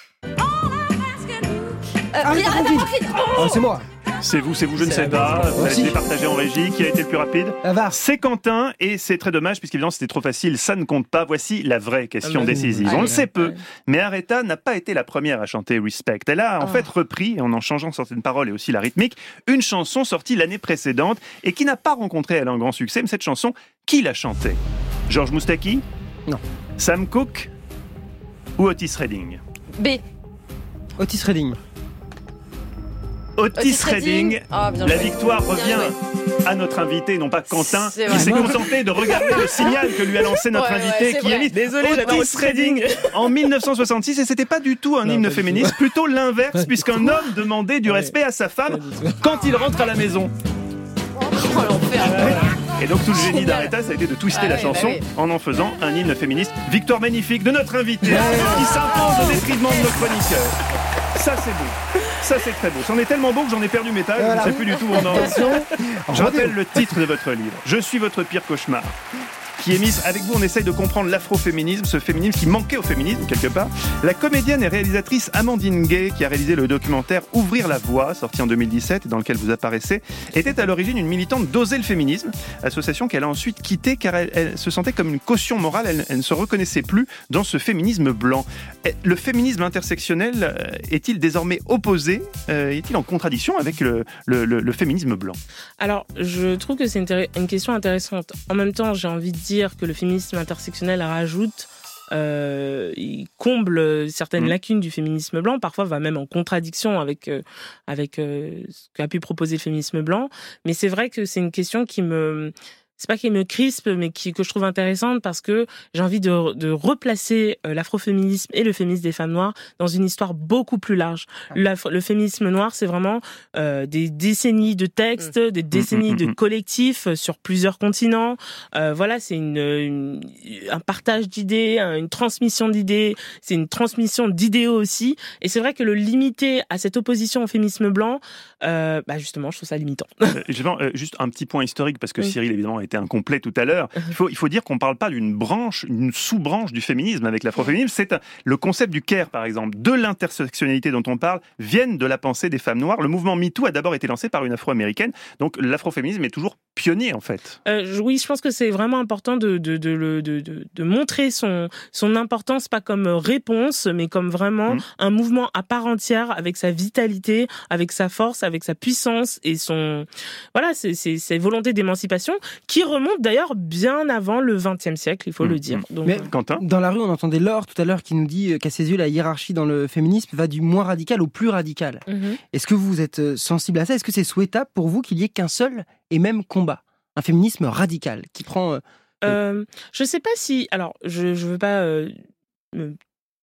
C'est moi. C'est vous, je ne sais pas. Vous allez départager en régie. Qui a été le plus rapide? C'est Quentin, et c'est très dommage, puisqu'évidemment c'était trop facile, ça ne compte pas. Voici la vraie question décisive. On le sait peu, mais Aretha n'a pas été la première à chanter Respect. Elle a en fait repris, en changeant certaines paroles et aussi la rythmique, une chanson sortie l'année précédente et qui n'a pas rencontré elle un grand succès. Mais cette chanson, qui l'a chantée? Georges Moustaki? Non. Sam Cooke? Ou Otis Redding? B. Otis Redding. Otis Redding, la victoire revient à notre invité, non pas Quentin, qui s'est contenté de regarder le signal que lui a lancé notre invité, qui est mis Otis Redding en 1966, et c'était pas du tout un hymne féministe, plutôt l'inverse, puisqu'un homme demandait du respect à sa femme quand il rentre à la maison. Et donc tout le génie d'Aretha, ça a été de twister la chanson en faisant un hymne féministe. Victoire magnifique de notre invité, qui s'impose au détriment de nos chroniqueurs. Ça c'est beau, ça c'est très beau. C'en est tellement beau que j'en ai perdu mes tags, je ne sais plus du tout où on en est. Je rappelle le titre de votre livre, Je suis votre pire cauchemar, qui est mise avec vous. On essaye de comprendre l'afroféminisme, ce féminisme qui manquait au féminisme quelque part. La comédienne et réalisatrice Amandine Gay, qui a réalisé le documentaire Ouvrir la voie, sorti en 2017, dans lequel vous apparaissez, était à l'origine une militante d'Oser le féminisme, association qu'elle a ensuite quittée car elle se sentait comme une caution morale, elle ne se reconnaissait plus dans ce féminisme blanc. Le féminisme intersectionnel est-il désormais opposé, est-il en contradiction avec le féminisme blanc? Alors, je trouve que c'est une question intéressante. En même temps, j'ai envie de dire que le féminisme intersectionnel rajoute, il comble certaines lacunes du féminisme blanc, parfois va même en contradiction avec ce qu'a pu proposer le féminisme blanc. Mais c'est vrai que c'est une question c'est pas qui me crispe, mais que je trouve intéressante parce que j'ai envie de replacer l'afroféminisme et le féminisme des femmes noires dans une histoire beaucoup plus large. Le féminisme noir, c'est vraiment des décennies de textes, des décennies de collectifs sur plusieurs continents. Voilà, c'est un partage d'idées, une transmission d'idées, c'est une transmission d'idéaux aussi. Et c'est vrai que le limiter à cette opposition au féminisme blanc, justement, je trouve ça limitant. Juste un petit point historique, parce que Cyril, évidemment, était incomplet tout à l'heure. Il faut dire qu'on ne parle pas d'une sous-branche du féminisme avec l'afroféminisme. Le concept du care, par exemple, de l'intersectionnalité dont on parle, viennent de la pensée des femmes noires. Le mouvement MeToo a d'abord été lancé par une afro-américaine. Donc l'afroféminisme est toujours pionnier, en fait. Oui, je pense que c'est vraiment important de montrer son importance, pas comme réponse, mais comme vraiment un mouvement à part entière, avec sa vitalité, avec sa force, avec sa puissance et ses volontés d'émancipation, qui remonte d'ailleurs bien avant le XXe siècle, il faut le dire. Donc, mais Quentin, dans la rue, on entendait Laure tout à l'heure qui nous dit qu'à ses yeux, la hiérarchie dans le féminisme va du moins radical au plus radical. Est-ce que vous êtes sensible à ça? Est-ce que c'est souhaitable pour vous qu'il y ait qu'un seul et même combat? Un féminisme radical qui prend... je sais pas si... Alors, je veux pas...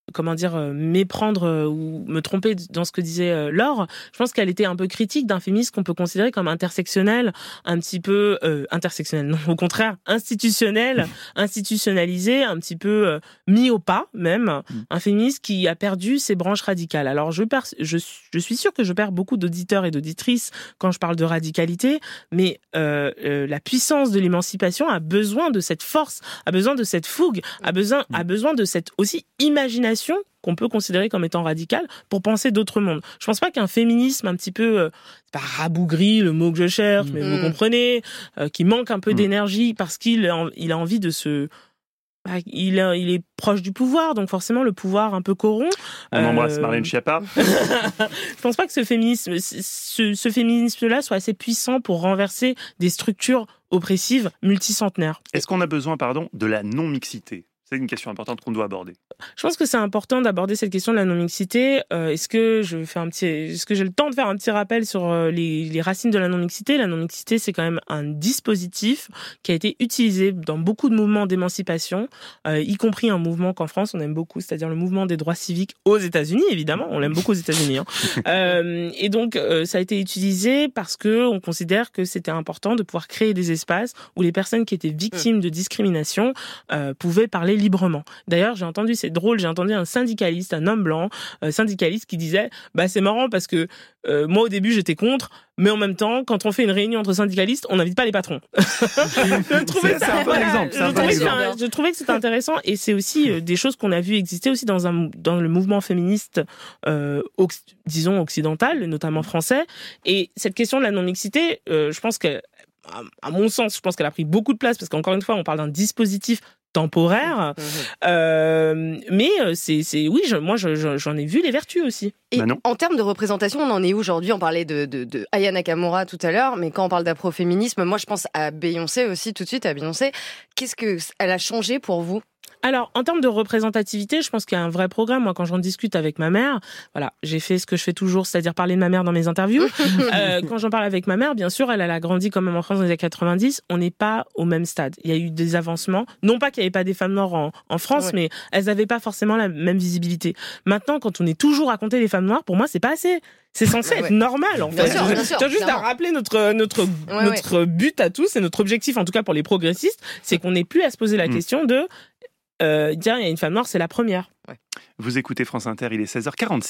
méprendre ou me tromper dans ce que disait Laure. Je pense qu'elle était un peu critique d'un féminisme qu'on peut considérer comme intersectionnel, un petit peu intersectionnel, non, au contraire, institutionnel, institutionnalisé, un petit peu mis au pas même, un féminisme qui a perdu ses branches radicales. Alors je suis sûre que je perds beaucoup d'auditeurs et d'auditrices quand je parle de radicalité, mais la puissance de l'émancipation a besoin de cette force, a besoin de cette fougue, a besoin de cette aussi imagination qu'on peut considérer comme étant radicale pour penser d'autres mondes. Je pense pas qu'un féminisme un petit peu pas rabougri, le mot que je cherche, mais vous comprenez, qui manque un peu d'énergie parce qu'il a envie de se... Il est proche du pouvoir, donc forcément le pouvoir un peu corrompt. On embrasse Marlène Schiappa. Je pense pas que ce féminisme-là soit assez puissant pour renverser des structures oppressives multicentenaires. Est-ce qu'on a besoin, de la non-mixité ? C'est une question importante qu'on doit aborder. Je pense que c'est important d'aborder cette question de la non-mixité. Est-ce que j'ai le temps de faire un petit rappel sur les racines de la non-mixité ? La non-mixité, c'est quand même un dispositif qui a été utilisé dans beaucoup de mouvements d'émancipation, y compris un mouvement qu'en France on aime beaucoup, c'est-à-dire le mouvement des droits civiques aux États-Unis, évidemment. On l'aime beaucoup aux États-Unis. Et donc, ça a été utilisé parce que on considère que c'était important de pouvoir créer des espaces où les personnes qui étaient victimes de discrimination pouvaient parler librement. D'ailleurs, c'est drôle, j'ai entendu un syndicaliste, un homme blanc, syndicaliste qui disait c'est marrant parce que moi au début j'étais contre, mais en même temps, quand on fait une réunion entre syndicalistes, on n'invite pas les patrons. Je trouvais que c'était intéressant et c'est aussi des choses qu'on a vu exister aussi dans le mouvement féministe, disons occidental, notamment français. Et cette question de la non-mixité, je pense qu'à mon sens, qu'elle a pris beaucoup de place parce qu'encore une fois, on parle d'un dispositif temporaire, mais moi j'en ai vu les vertus aussi. Et en termes de représentation, on en est où aujourd'hui ? On parlait de Aya Nakamura tout à l'heure, mais quand on parle d'afroféminisme, moi je pense à Beyoncé aussi, tout de suite à Beyoncé. Qu'est-ce qu'elle a changé pour vous ? Alors, en termes de représentativité, je pense qu'il y a un vrai programme. Moi, quand j'en discute avec ma mère, j'ai fait ce que je fais toujours, c'est-à-dire parler de ma mère dans mes interviews. Quand j'en parle avec ma mère, bien sûr, elle a grandi quand même en France dans les années 90. On n'est pas au même stade. Il y a eu des avancements. Non pas qu'il n'y avait pas des femmes noires en France, mais elles n'avaient pas forcément la même visibilité. Maintenant, quand on est toujours à compter les femmes noires, pour moi, c'est pas assez. C'est censé être normal, en fait. Bien sûr, juste à rappeler notre but à tous et notre objectif, en tout cas pour les progressistes, c'est qu'on n'ait plus à se poser la question de dire il y a une femme noire, c'est la première. Vous écoutez France Inter, il est 16h46.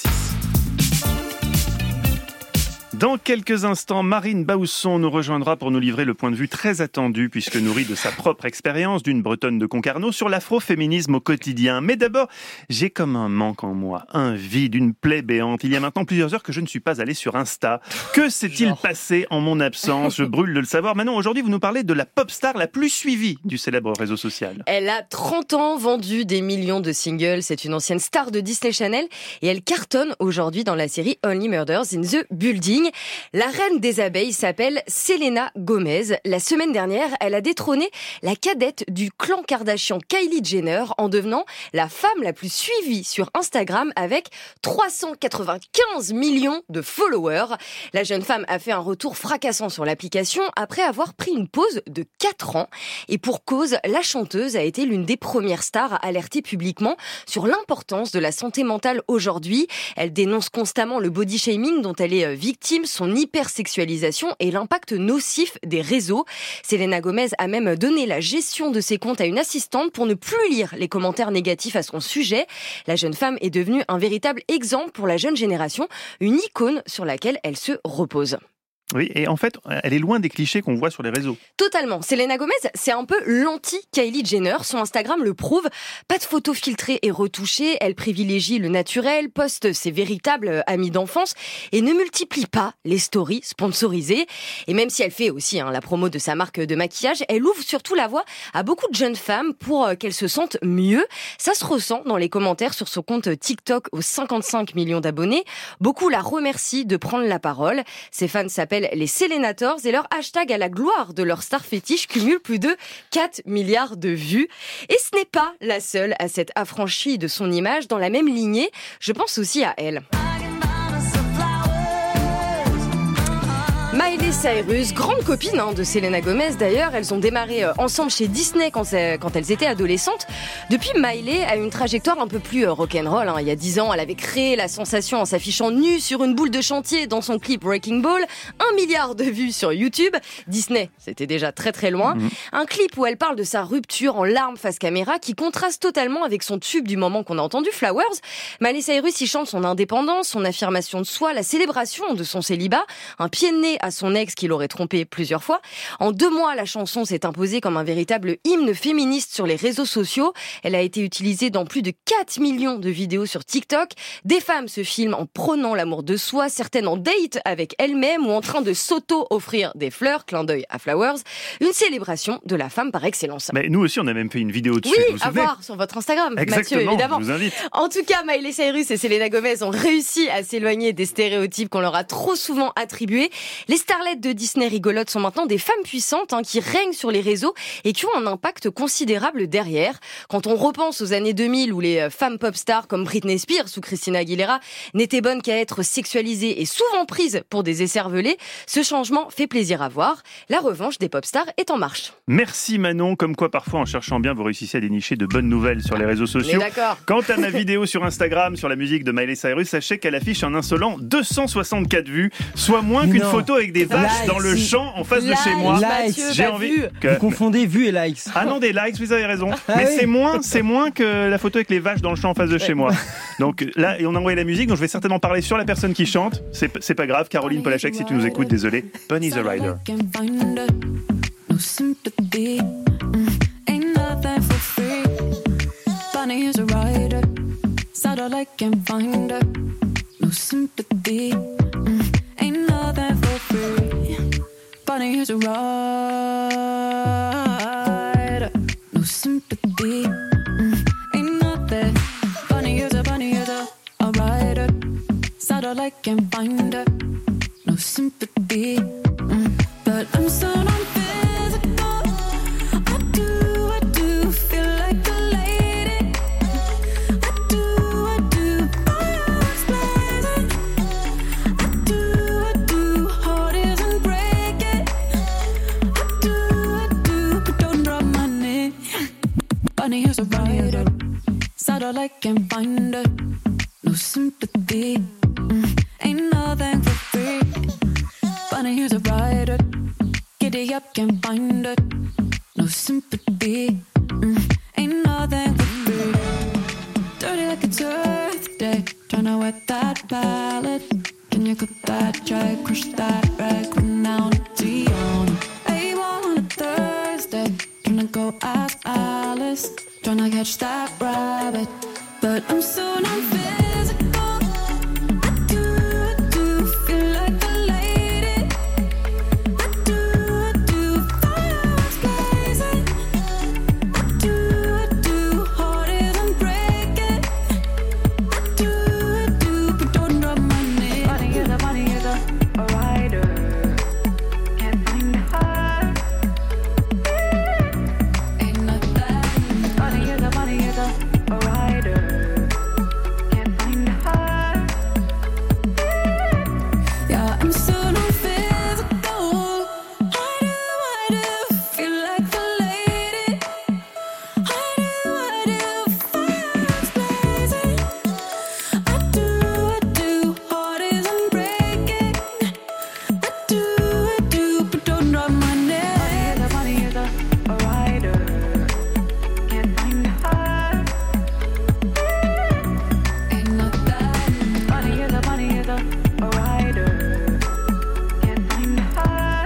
Dans quelques instants, Marine Bausson nous rejoindra pour nous livrer le point de vue très attendu, puisque nourrie de sa propre expérience d'une Bretonne de Concarneau, sur l'afroféminisme au quotidien. Mais d'abord, j'ai comme un manque en moi, un vide, une plaie béante. Il y a maintenant plusieurs heures que je ne suis pas allé sur Insta. Que s'est-il passé en mon absence ? Je brûle de le savoir. Maintenant, aujourd'hui, vous nous parlez de la pop star la plus suivie du célèbre réseau social. Elle a 30 ans, vendu des millions de singles. C'est une ancienne star de Disney Channel et elle cartonne aujourd'hui dans la série Only Murders in the Building. La reine des abeilles s'appelle Selena Gomez. La semaine dernière, elle a détrôné la cadette du clan Kardashian, Kylie Jenner, en devenant la femme la plus suivie sur Instagram avec 395 millions de followers. La jeune femme a fait un retour fracassant sur l'application après avoir pris une pause de 4 ans. Et pour cause, la chanteuse a été l'une des premières stars à alerter publiquement sur l'importance de la santé mentale aujourd'hui. Elle dénonce constamment le body shaming dont elle est victime, son hypersexualisation et l'impact nocif des réseaux. Selena Gomez a même donné la gestion de ses comptes à une assistante pour ne plus lire les commentaires négatifs à son sujet. La jeune femme est devenue un véritable exemple pour la jeune génération, une icône sur laquelle elle se repose. Oui, et en fait, elle est loin des clichés qu'on voit sur les réseaux. Totalement. Selena Gomez, c'est un peu l'anti-Kylie Jenner. Son Instagram le prouve. Pas de photos filtrées et retouchées. Elle privilégie le naturel, poste ses véritables amis d'enfance et ne multiplie pas les stories sponsorisées. Et même si elle fait aussi la promo de sa marque de maquillage, elle ouvre surtout la voie à beaucoup de jeunes femmes pour qu'elles se sentent mieux. Ça se ressent dans les commentaires sur son compte TikTok aux 55 millions d'abonnés. Beaucoup la remercient de prendre la parole. Ses fans s'appellent les Selenators et leur hashtag à la gloire de leur star fétiche cumule plus de 4 milliards de vues. Et ce n'est pas la seule à s'être affranchie de son image. Dans la même lignée, je pense aussi à elle. Miley Cyrus, grande copine de Selena Gomez d'ailleurs. Elles ont démarré ensemble chez Disney quand elles étaient adolescentes. Depuis, Miley a une trajectoire un peu plus rock'n'roll. Il y a 10 ans, elle avait créé la sensation en s'affichant nue sur une boule de chantier dans son clip Wrecking Ball. 1 milliard de vues sur YouTube. Disney, c'était déjà très très loin. Un clip où elle parle de sa rupture en larmes face caméra qui contraste totalement avec son tube du moment qu'on a entendu, Flowers. Miley Cyrus y chante son indépendance, son affirmation de soi, la célébration de son célibat, un pied de nez à son ex qui l'aurait trompé plusieurs fois. En 2 mois, la chanson s'est imposée comme un véritable hymne féministe sur les réseaux sociaux. Elle a été utilisée dans plus de 4 millions de vidéos sur TikTok. Des femmes se filment en prônant l'amour de soi, certaines en date avec elles-mêmes ou en train de s'auto-offrir des fleurs, clin d'œil à Flowers, une célébration de la femme par excellence. Mais nous aussi, on a même fait une vidéo dessus. Oui, à voir sur votre Instagram, Mathieu, évidemment. Je vous invite. En tout cas, Miley Cyrus et Selena Gomez ont réussi à s'éloigner des stéréotypes qu'on leur a trop souvent attribués. Les starlettes de Disney rigolotes sont maintenant des femmes puissantes qui règnent sur les réseaux et qui ont un impact considérable derrière. Quand on repense aux années 2000 où les femmes pop stars comme Britney Spears ou Christina Aguilera n'étaient bonnes qu'à être sexualisées et souvent prises pour des écervelés, ce changement fait plaisir à voir. La revanche des pop stars est en marche. Merci Manon, comme quoi parfois en cherchant bien vous réussissez à dénicher de bonnes nouvelles sur les réseaux sociaux. D'accord. Quant à ma vidéo sur Instagram sur la musique de Miley Cyrus, sachez qu'elle affiche un insolent 264 vues, soit moins qu'une photo avec des vaches dans le champ en face de chez moi. J'ai envie que... Vous confondez vues et likes. Ah non, des likes, vous avez raison. Mais oui. c'est moins que la photo avec les vaches dans le champ en face de chez moi. Donc là, on a envoyé la musique, donc je vais certainement parler sur la personne qui chante. C'est pas grave, Caroline Polachek, si tu nous écoutes, désolé. Bunny's a rider. No sympathy, ain't nothing for free. Bunny is a rider, satellite can't find her. No sympathy, ain't nothing for free. Bunny is a rider, no sympathy, ain't nothing. Bunny is a rider, satellite can't find her. No sympathy, but I'm so here's a rider, satellite can't find her. No sympathy, ain't nothing for free. Bunny here's a rider, giddy up can't find her. No sympathy, ain't nothing for free. Dirty like it's Earth Day, tryna wet that palette. Can you cut that dry, crush that rag, run down to on A1 on a Thursday, tryna go ask Alice. Tryna catch that rabbit, but I'm so non-physical. I do feel like a lady. I do, fireworks blazing. I do, heart isn't breaking. I do, but don't drop my name. Bunny is a rider, can't find her. Ain't nothing. Bunny is a rider, can't find her. Yeah, I'm so non-physical. I do, feel like a lady. I do, fireworks blazing. I do, heart isn't breaking. I do, but don't drop my name. Bunny is a rider. Can't find her. Ain't nothing. Bunny is a rider. Can't find her.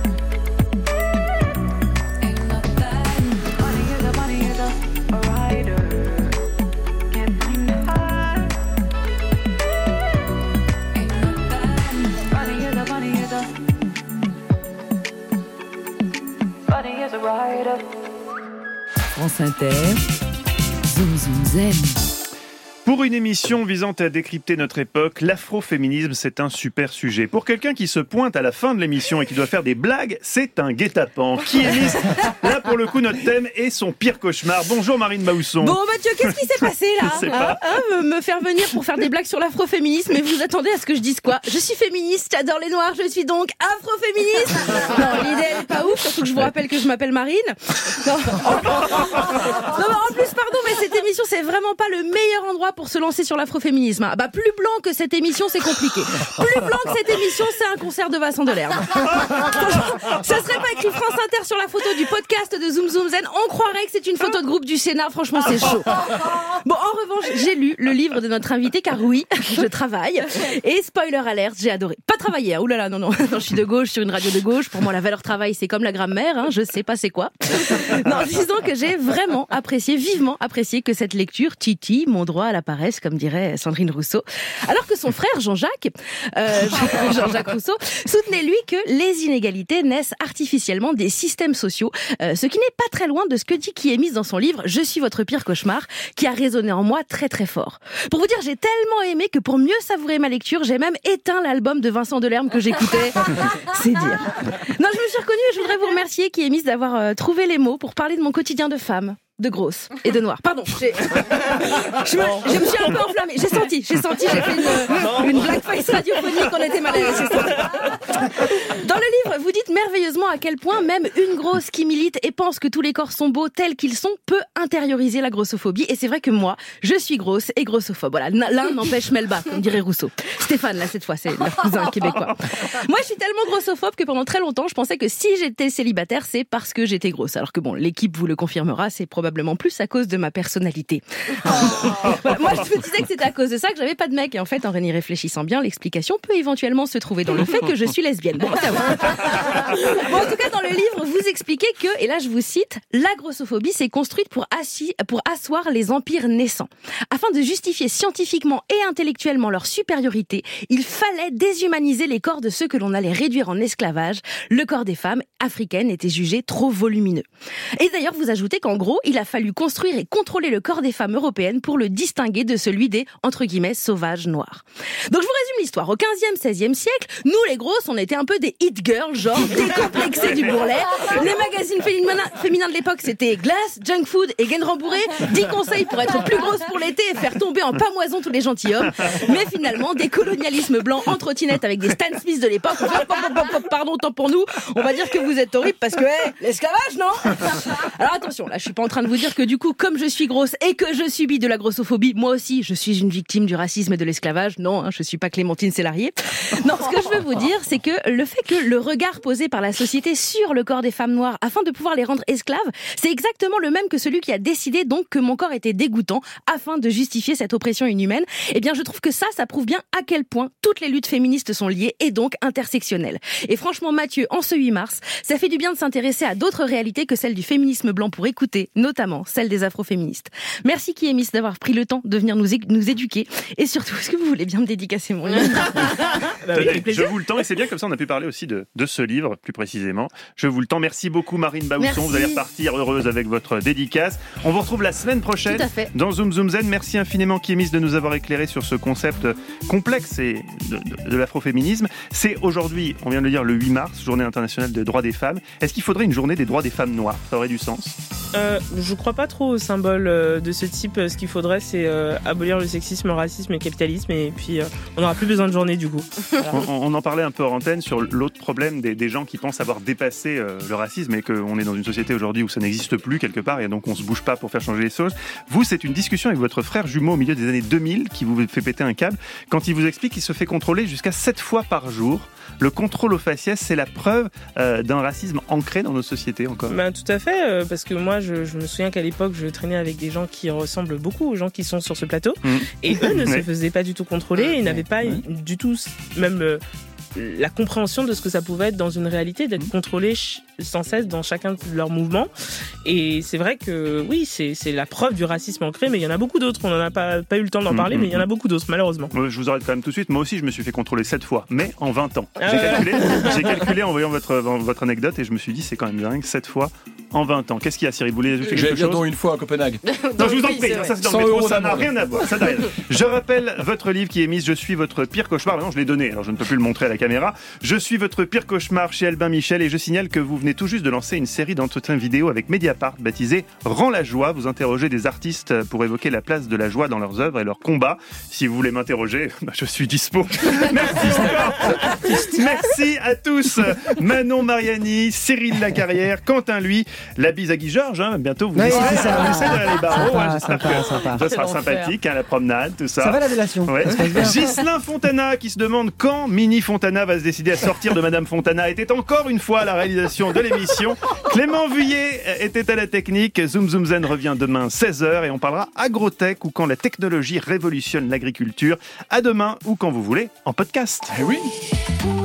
Ain't nothing. Bunny is a rider. Can't find her. Ain't nothing. Bunny is a rider. France Inter, Zoom Zoom Zen. Pour une émission visant à décrypter notre époque, l'afroféminisme, c'est un super sujet. Pour quelqu'un qui se pointe à la fin de l'émission et qui doit faire des blagues, c'est un guet-apens. Qui est mis là, pour le coup, notre thème est son pire cauchemar. Bonjour Marine Baousson. Bon Mathieu, qu'est-ce qui s'est passé là? Je sais pas. Me faire venir pour faire des blagues sur l'afroféminisme, mais vous attendez à ce que je dise quoi? Je suis féministe, j'adore les noirs, je suis donc afroféministe. Non, l'idée elle est pas ouf, surtout que je vous rappelle que je m'appelle Marine. Non, mais en plus, pardon, mais cette émission c'est vraiment pas le meilleur endroit pour se lancer sur l'afroféminisme. Bah plus blanc que cette émission, c'est compliqué. Plus blanc que cette émission, c'est un concert de Vincent Delerme. Ça serait pas écrit France Inter sur la photo du podcast de Zoom Zoom Zen, on croirait que c'est une photo de groupe du Sénat. Franchement, c'est chaud. Bon, en revanche, j'ai lu le livre de notre invité, car oui, je travaille. Et spoiler alert, j'ai adoré. Pas travailler, hein. Oulala, non, je suis de gauche, sur une radio de gauche. Pour moi, la valeur travail, c'est comme la grammaire, hein. Je sais pas c'est quoi. Non, disons que j'ai vraiment apprécié, vivement apprécié que cette lecture titille mon droit à la paresse, comme dirait Sandrine Rousseau. Alors que son frère Jean-Jacques Rousseau, soutenait lui que les inégalités naissent artificiellement des systèmes sociaux, ce qui n'est pas très loin de ce que dit Qui est mise dans son livre « Je suis votre pire cauchemar », qui a résonné en moi très très fort. Pour vous dire, j'ai tellement aimé que pour mieux savourer ma lecture, j'ai même éteint l'album de Vincent Delerme que j'écoutais. C'est dire. Non, je me suis reconnue et je voudrais vous remercier, Qui est mise, d'avoir trouvé les mots pour parler de mon quotidien de femme, de grosse et de noire. Pardon, je me suis un peu enflammée. J'ai senti, j'ai fait une blackface radiophonique, on était mal à l'aise. Dans le livre, vous dites merveilleusement à quel point même une grosse qui milite et pense que tous les corps sont beaux tels qu'ils sont peut intérioriser la grossophobie. Et c'est vrai que moi, je suis grosse et grossophobe. Voilà, l'un n'empêche Melba, comme dirait Rousseau. Stéphane, là, cette fois, c'est leur cousin québécois. Moi, je suis tellement grossophobe que pendant très longtemps, je pensais que si j'étais célibataire, c'est parce que j'étais grosse. Alors que bon, l'équipe vous le confirmera, c'est probablement plus à cause de ma personnalité. Voilà, moi, je me disais que c'était à cause de ça que j'avais pas de mec. Et en fait, en y réfléchissant bien, l'explication peut éventuellement se trouver dans le fait que je suis lesbienne. Bon, ça va. Bon, en tout cas, dans le livre, vous expliquez que, et là je vous cite, la grossophobie s'est construite pour asseoir les empires naissants. Afin de justifier scientifiquement et intellectuellement leur supériorité, il fallait déshumaniser les corps de ceux que l'on allait réduire en esclavage. Le corps des femmes africaines était jugé trop volumineux. Et d'ailleurs, vous ajoutez qu'en gros, il a fallu construire et contrôler le corps des femmes européennes pour le distinguer de celui des, entre guillemets, sauvages noirs. Donc je vous résume l'histoire. Au 15e, 16e siècle, nous les grosses, on était un peu des hit girls, genre décomplexées du bourrelet. Les magazines féminins de l'époque, c'était Glace, Junk Food et Gaine Rembourrée. 10 conseils pour être plus grosse pour l'été et faire tomber en pamoison tous les gentilshommes. Mais finalement, des colonialismes blancs en trottinette avec des Stan Smith de l'époque. Pardon, tant pour nous. On va dire que vous êtes horrible parce que, l'esclavage, non? Alors attention, là, je suis pas en train de vous dire que du coup, comme je suis grosse et que je subis de la grossophobie, moi aussi, je suis une victime du racisme et de l'esclavage. Non, je suis pas Clémentine Célarié. Non, ce que je veux vous dire, c'est que le fait que le regard posé par la société sur le corps des femmes noires afin de pouvoir les rendre esclaves, c'est exactement le même que celui qui a décidé donc que mon corps était dégoûtant afin de justifier cette oppression inhumaine. Eh bien, je trouve que ça prouve bien à quel point toutes les luttes féministes sont liées et donc intersectionnelles. Et franchement, Mathieu, en ce 8 mars, ça fait du bien de s'intéresser à d'autres réalités que celles du féminisme blanc pour écouter, notamment celle des afroféministes. Merci Qui est Miss d'avoir pris le temps de venir nous éduquer. Et surtout, est-ce que vous voulez bien me dédicacer mon livre? Je vous le tends, et c'est bien comme ça on a pu parler aussi de ce livre plus précisément. Je vous le tends. Merci beaucoup Marine Baousson. Merci. Vous allez repartir heureuse avec votre dédicace. On vous retrouve la semaine prochaine dans Zoom Zoom Zen. Merci infiniment Qui est Miss de nous avoir éclairé sur ce concept complexe et de l'afroféminisme. C'est aujourd'hui, on vient de le dire, le 8 mars, journée internationale des droits des femmes. Est-ce qu'il faudrait une journée des droits des femmes noires? Ça aurait du sens? Je crois pas trop au symbole de ce type. Ce qu'il faudrait, c'est abolir le sexisme, le racisme et le capitalisme, et puis on n'aura plus besoin de journée du coup. Voilà. On en parlait un peu hors antenne sur l'autre problème des gens qui pensent avoir dépassé le racisme et qu'on est dans une société aujourd'hui où ça n'existe plus quelque part et donc on se bouge pas pour faire changer les choses. Vous, c'est une discussion avec votre frère jumeau au milieu des années 2000 qui vous fait péter un câble quand il vous explique qu'il se fait contrôler jusqu'à 7 fois par jour. Le contrôle au faciès, c'est la preuve d'un racisme ancré dans nos sociétés encore. Tout à fait, parce que moi je me souviens qu'à l'époque je traînais avec des gens qui ressemblent beaucoup aux gens qui sont sur ce plateau et eux ne se faisaient pas du tout contrôler, ils n'avaient pas du tout même la compréhension de ce que ça pouvait être dans une réalité, d'être contrôlé sans cesse dans chacun de leurs mouvements. Et c'est vrai que oui, c'est la preuve du racisme ancré, mais il y en a beaucoup d'autres. On n'en a pas eu le temps d'en parler, mais il y en a beaucoup d'autres, malheureusement. Je vous arrête quand même tout de suite. Moi aussi, je me suis fait contrôler 7 fois, mais en 20 ans. J'ai calculé en voyant votre anecdote et je me suis dit, c'est quand même dingue, 7 fois en 20 ans. Qu'est-ce qu'il y a, Cyril? Vous voulez ajouter J'ai quelque bien chose? une fois à Copenhague. Non, je vous en prie, ça c'est dans le 100 métro, euros ça n'a d'amende. rien à voir. Ça n'a rien. Je rappelle votre livre qui est Miss Je suis votre pire cauchemar. Non, je l'ai donné, alors je ne peux plus le montrer à la caméra. Je suis votre pire cauchemar chez Albin Michel et je signale que vous venez tout juste de lancer une série d'entretiens vidéo avec Mediapart baptisée Rends la joie. Vous interrogez des artistes pour évoquer la place de la joie dans leurs œuvres et leurs combats. Si vous voulez m'interroger, je suis dispo. Merci encore. Merci à tous. Manon Mariani, Cyril Lacarrière, Quentin lui, la bise à Guy Georges, hein, bientôt vous Oui, serez c'est ça. derrière les barreaux. Sympa, hein, j'espère sympa, que sympa. ça sera Quel sympathique, hein, la promenade, tout ça. Ça va la délation. Ouais. Ça se passe bien. Ghislain Fontana qui se demande quand Mini Fontana va se décider à sortir de Madame Fontana était encore une fois à la réalisation de l'émission. Clément Vuillet était à la technique. Zoom Zoom Zen revient demain 16h et on parlera agrotech ou quand la technologie révolutionne l'agriculture. À demain ou quand vous voulez en podcast. Eh oui.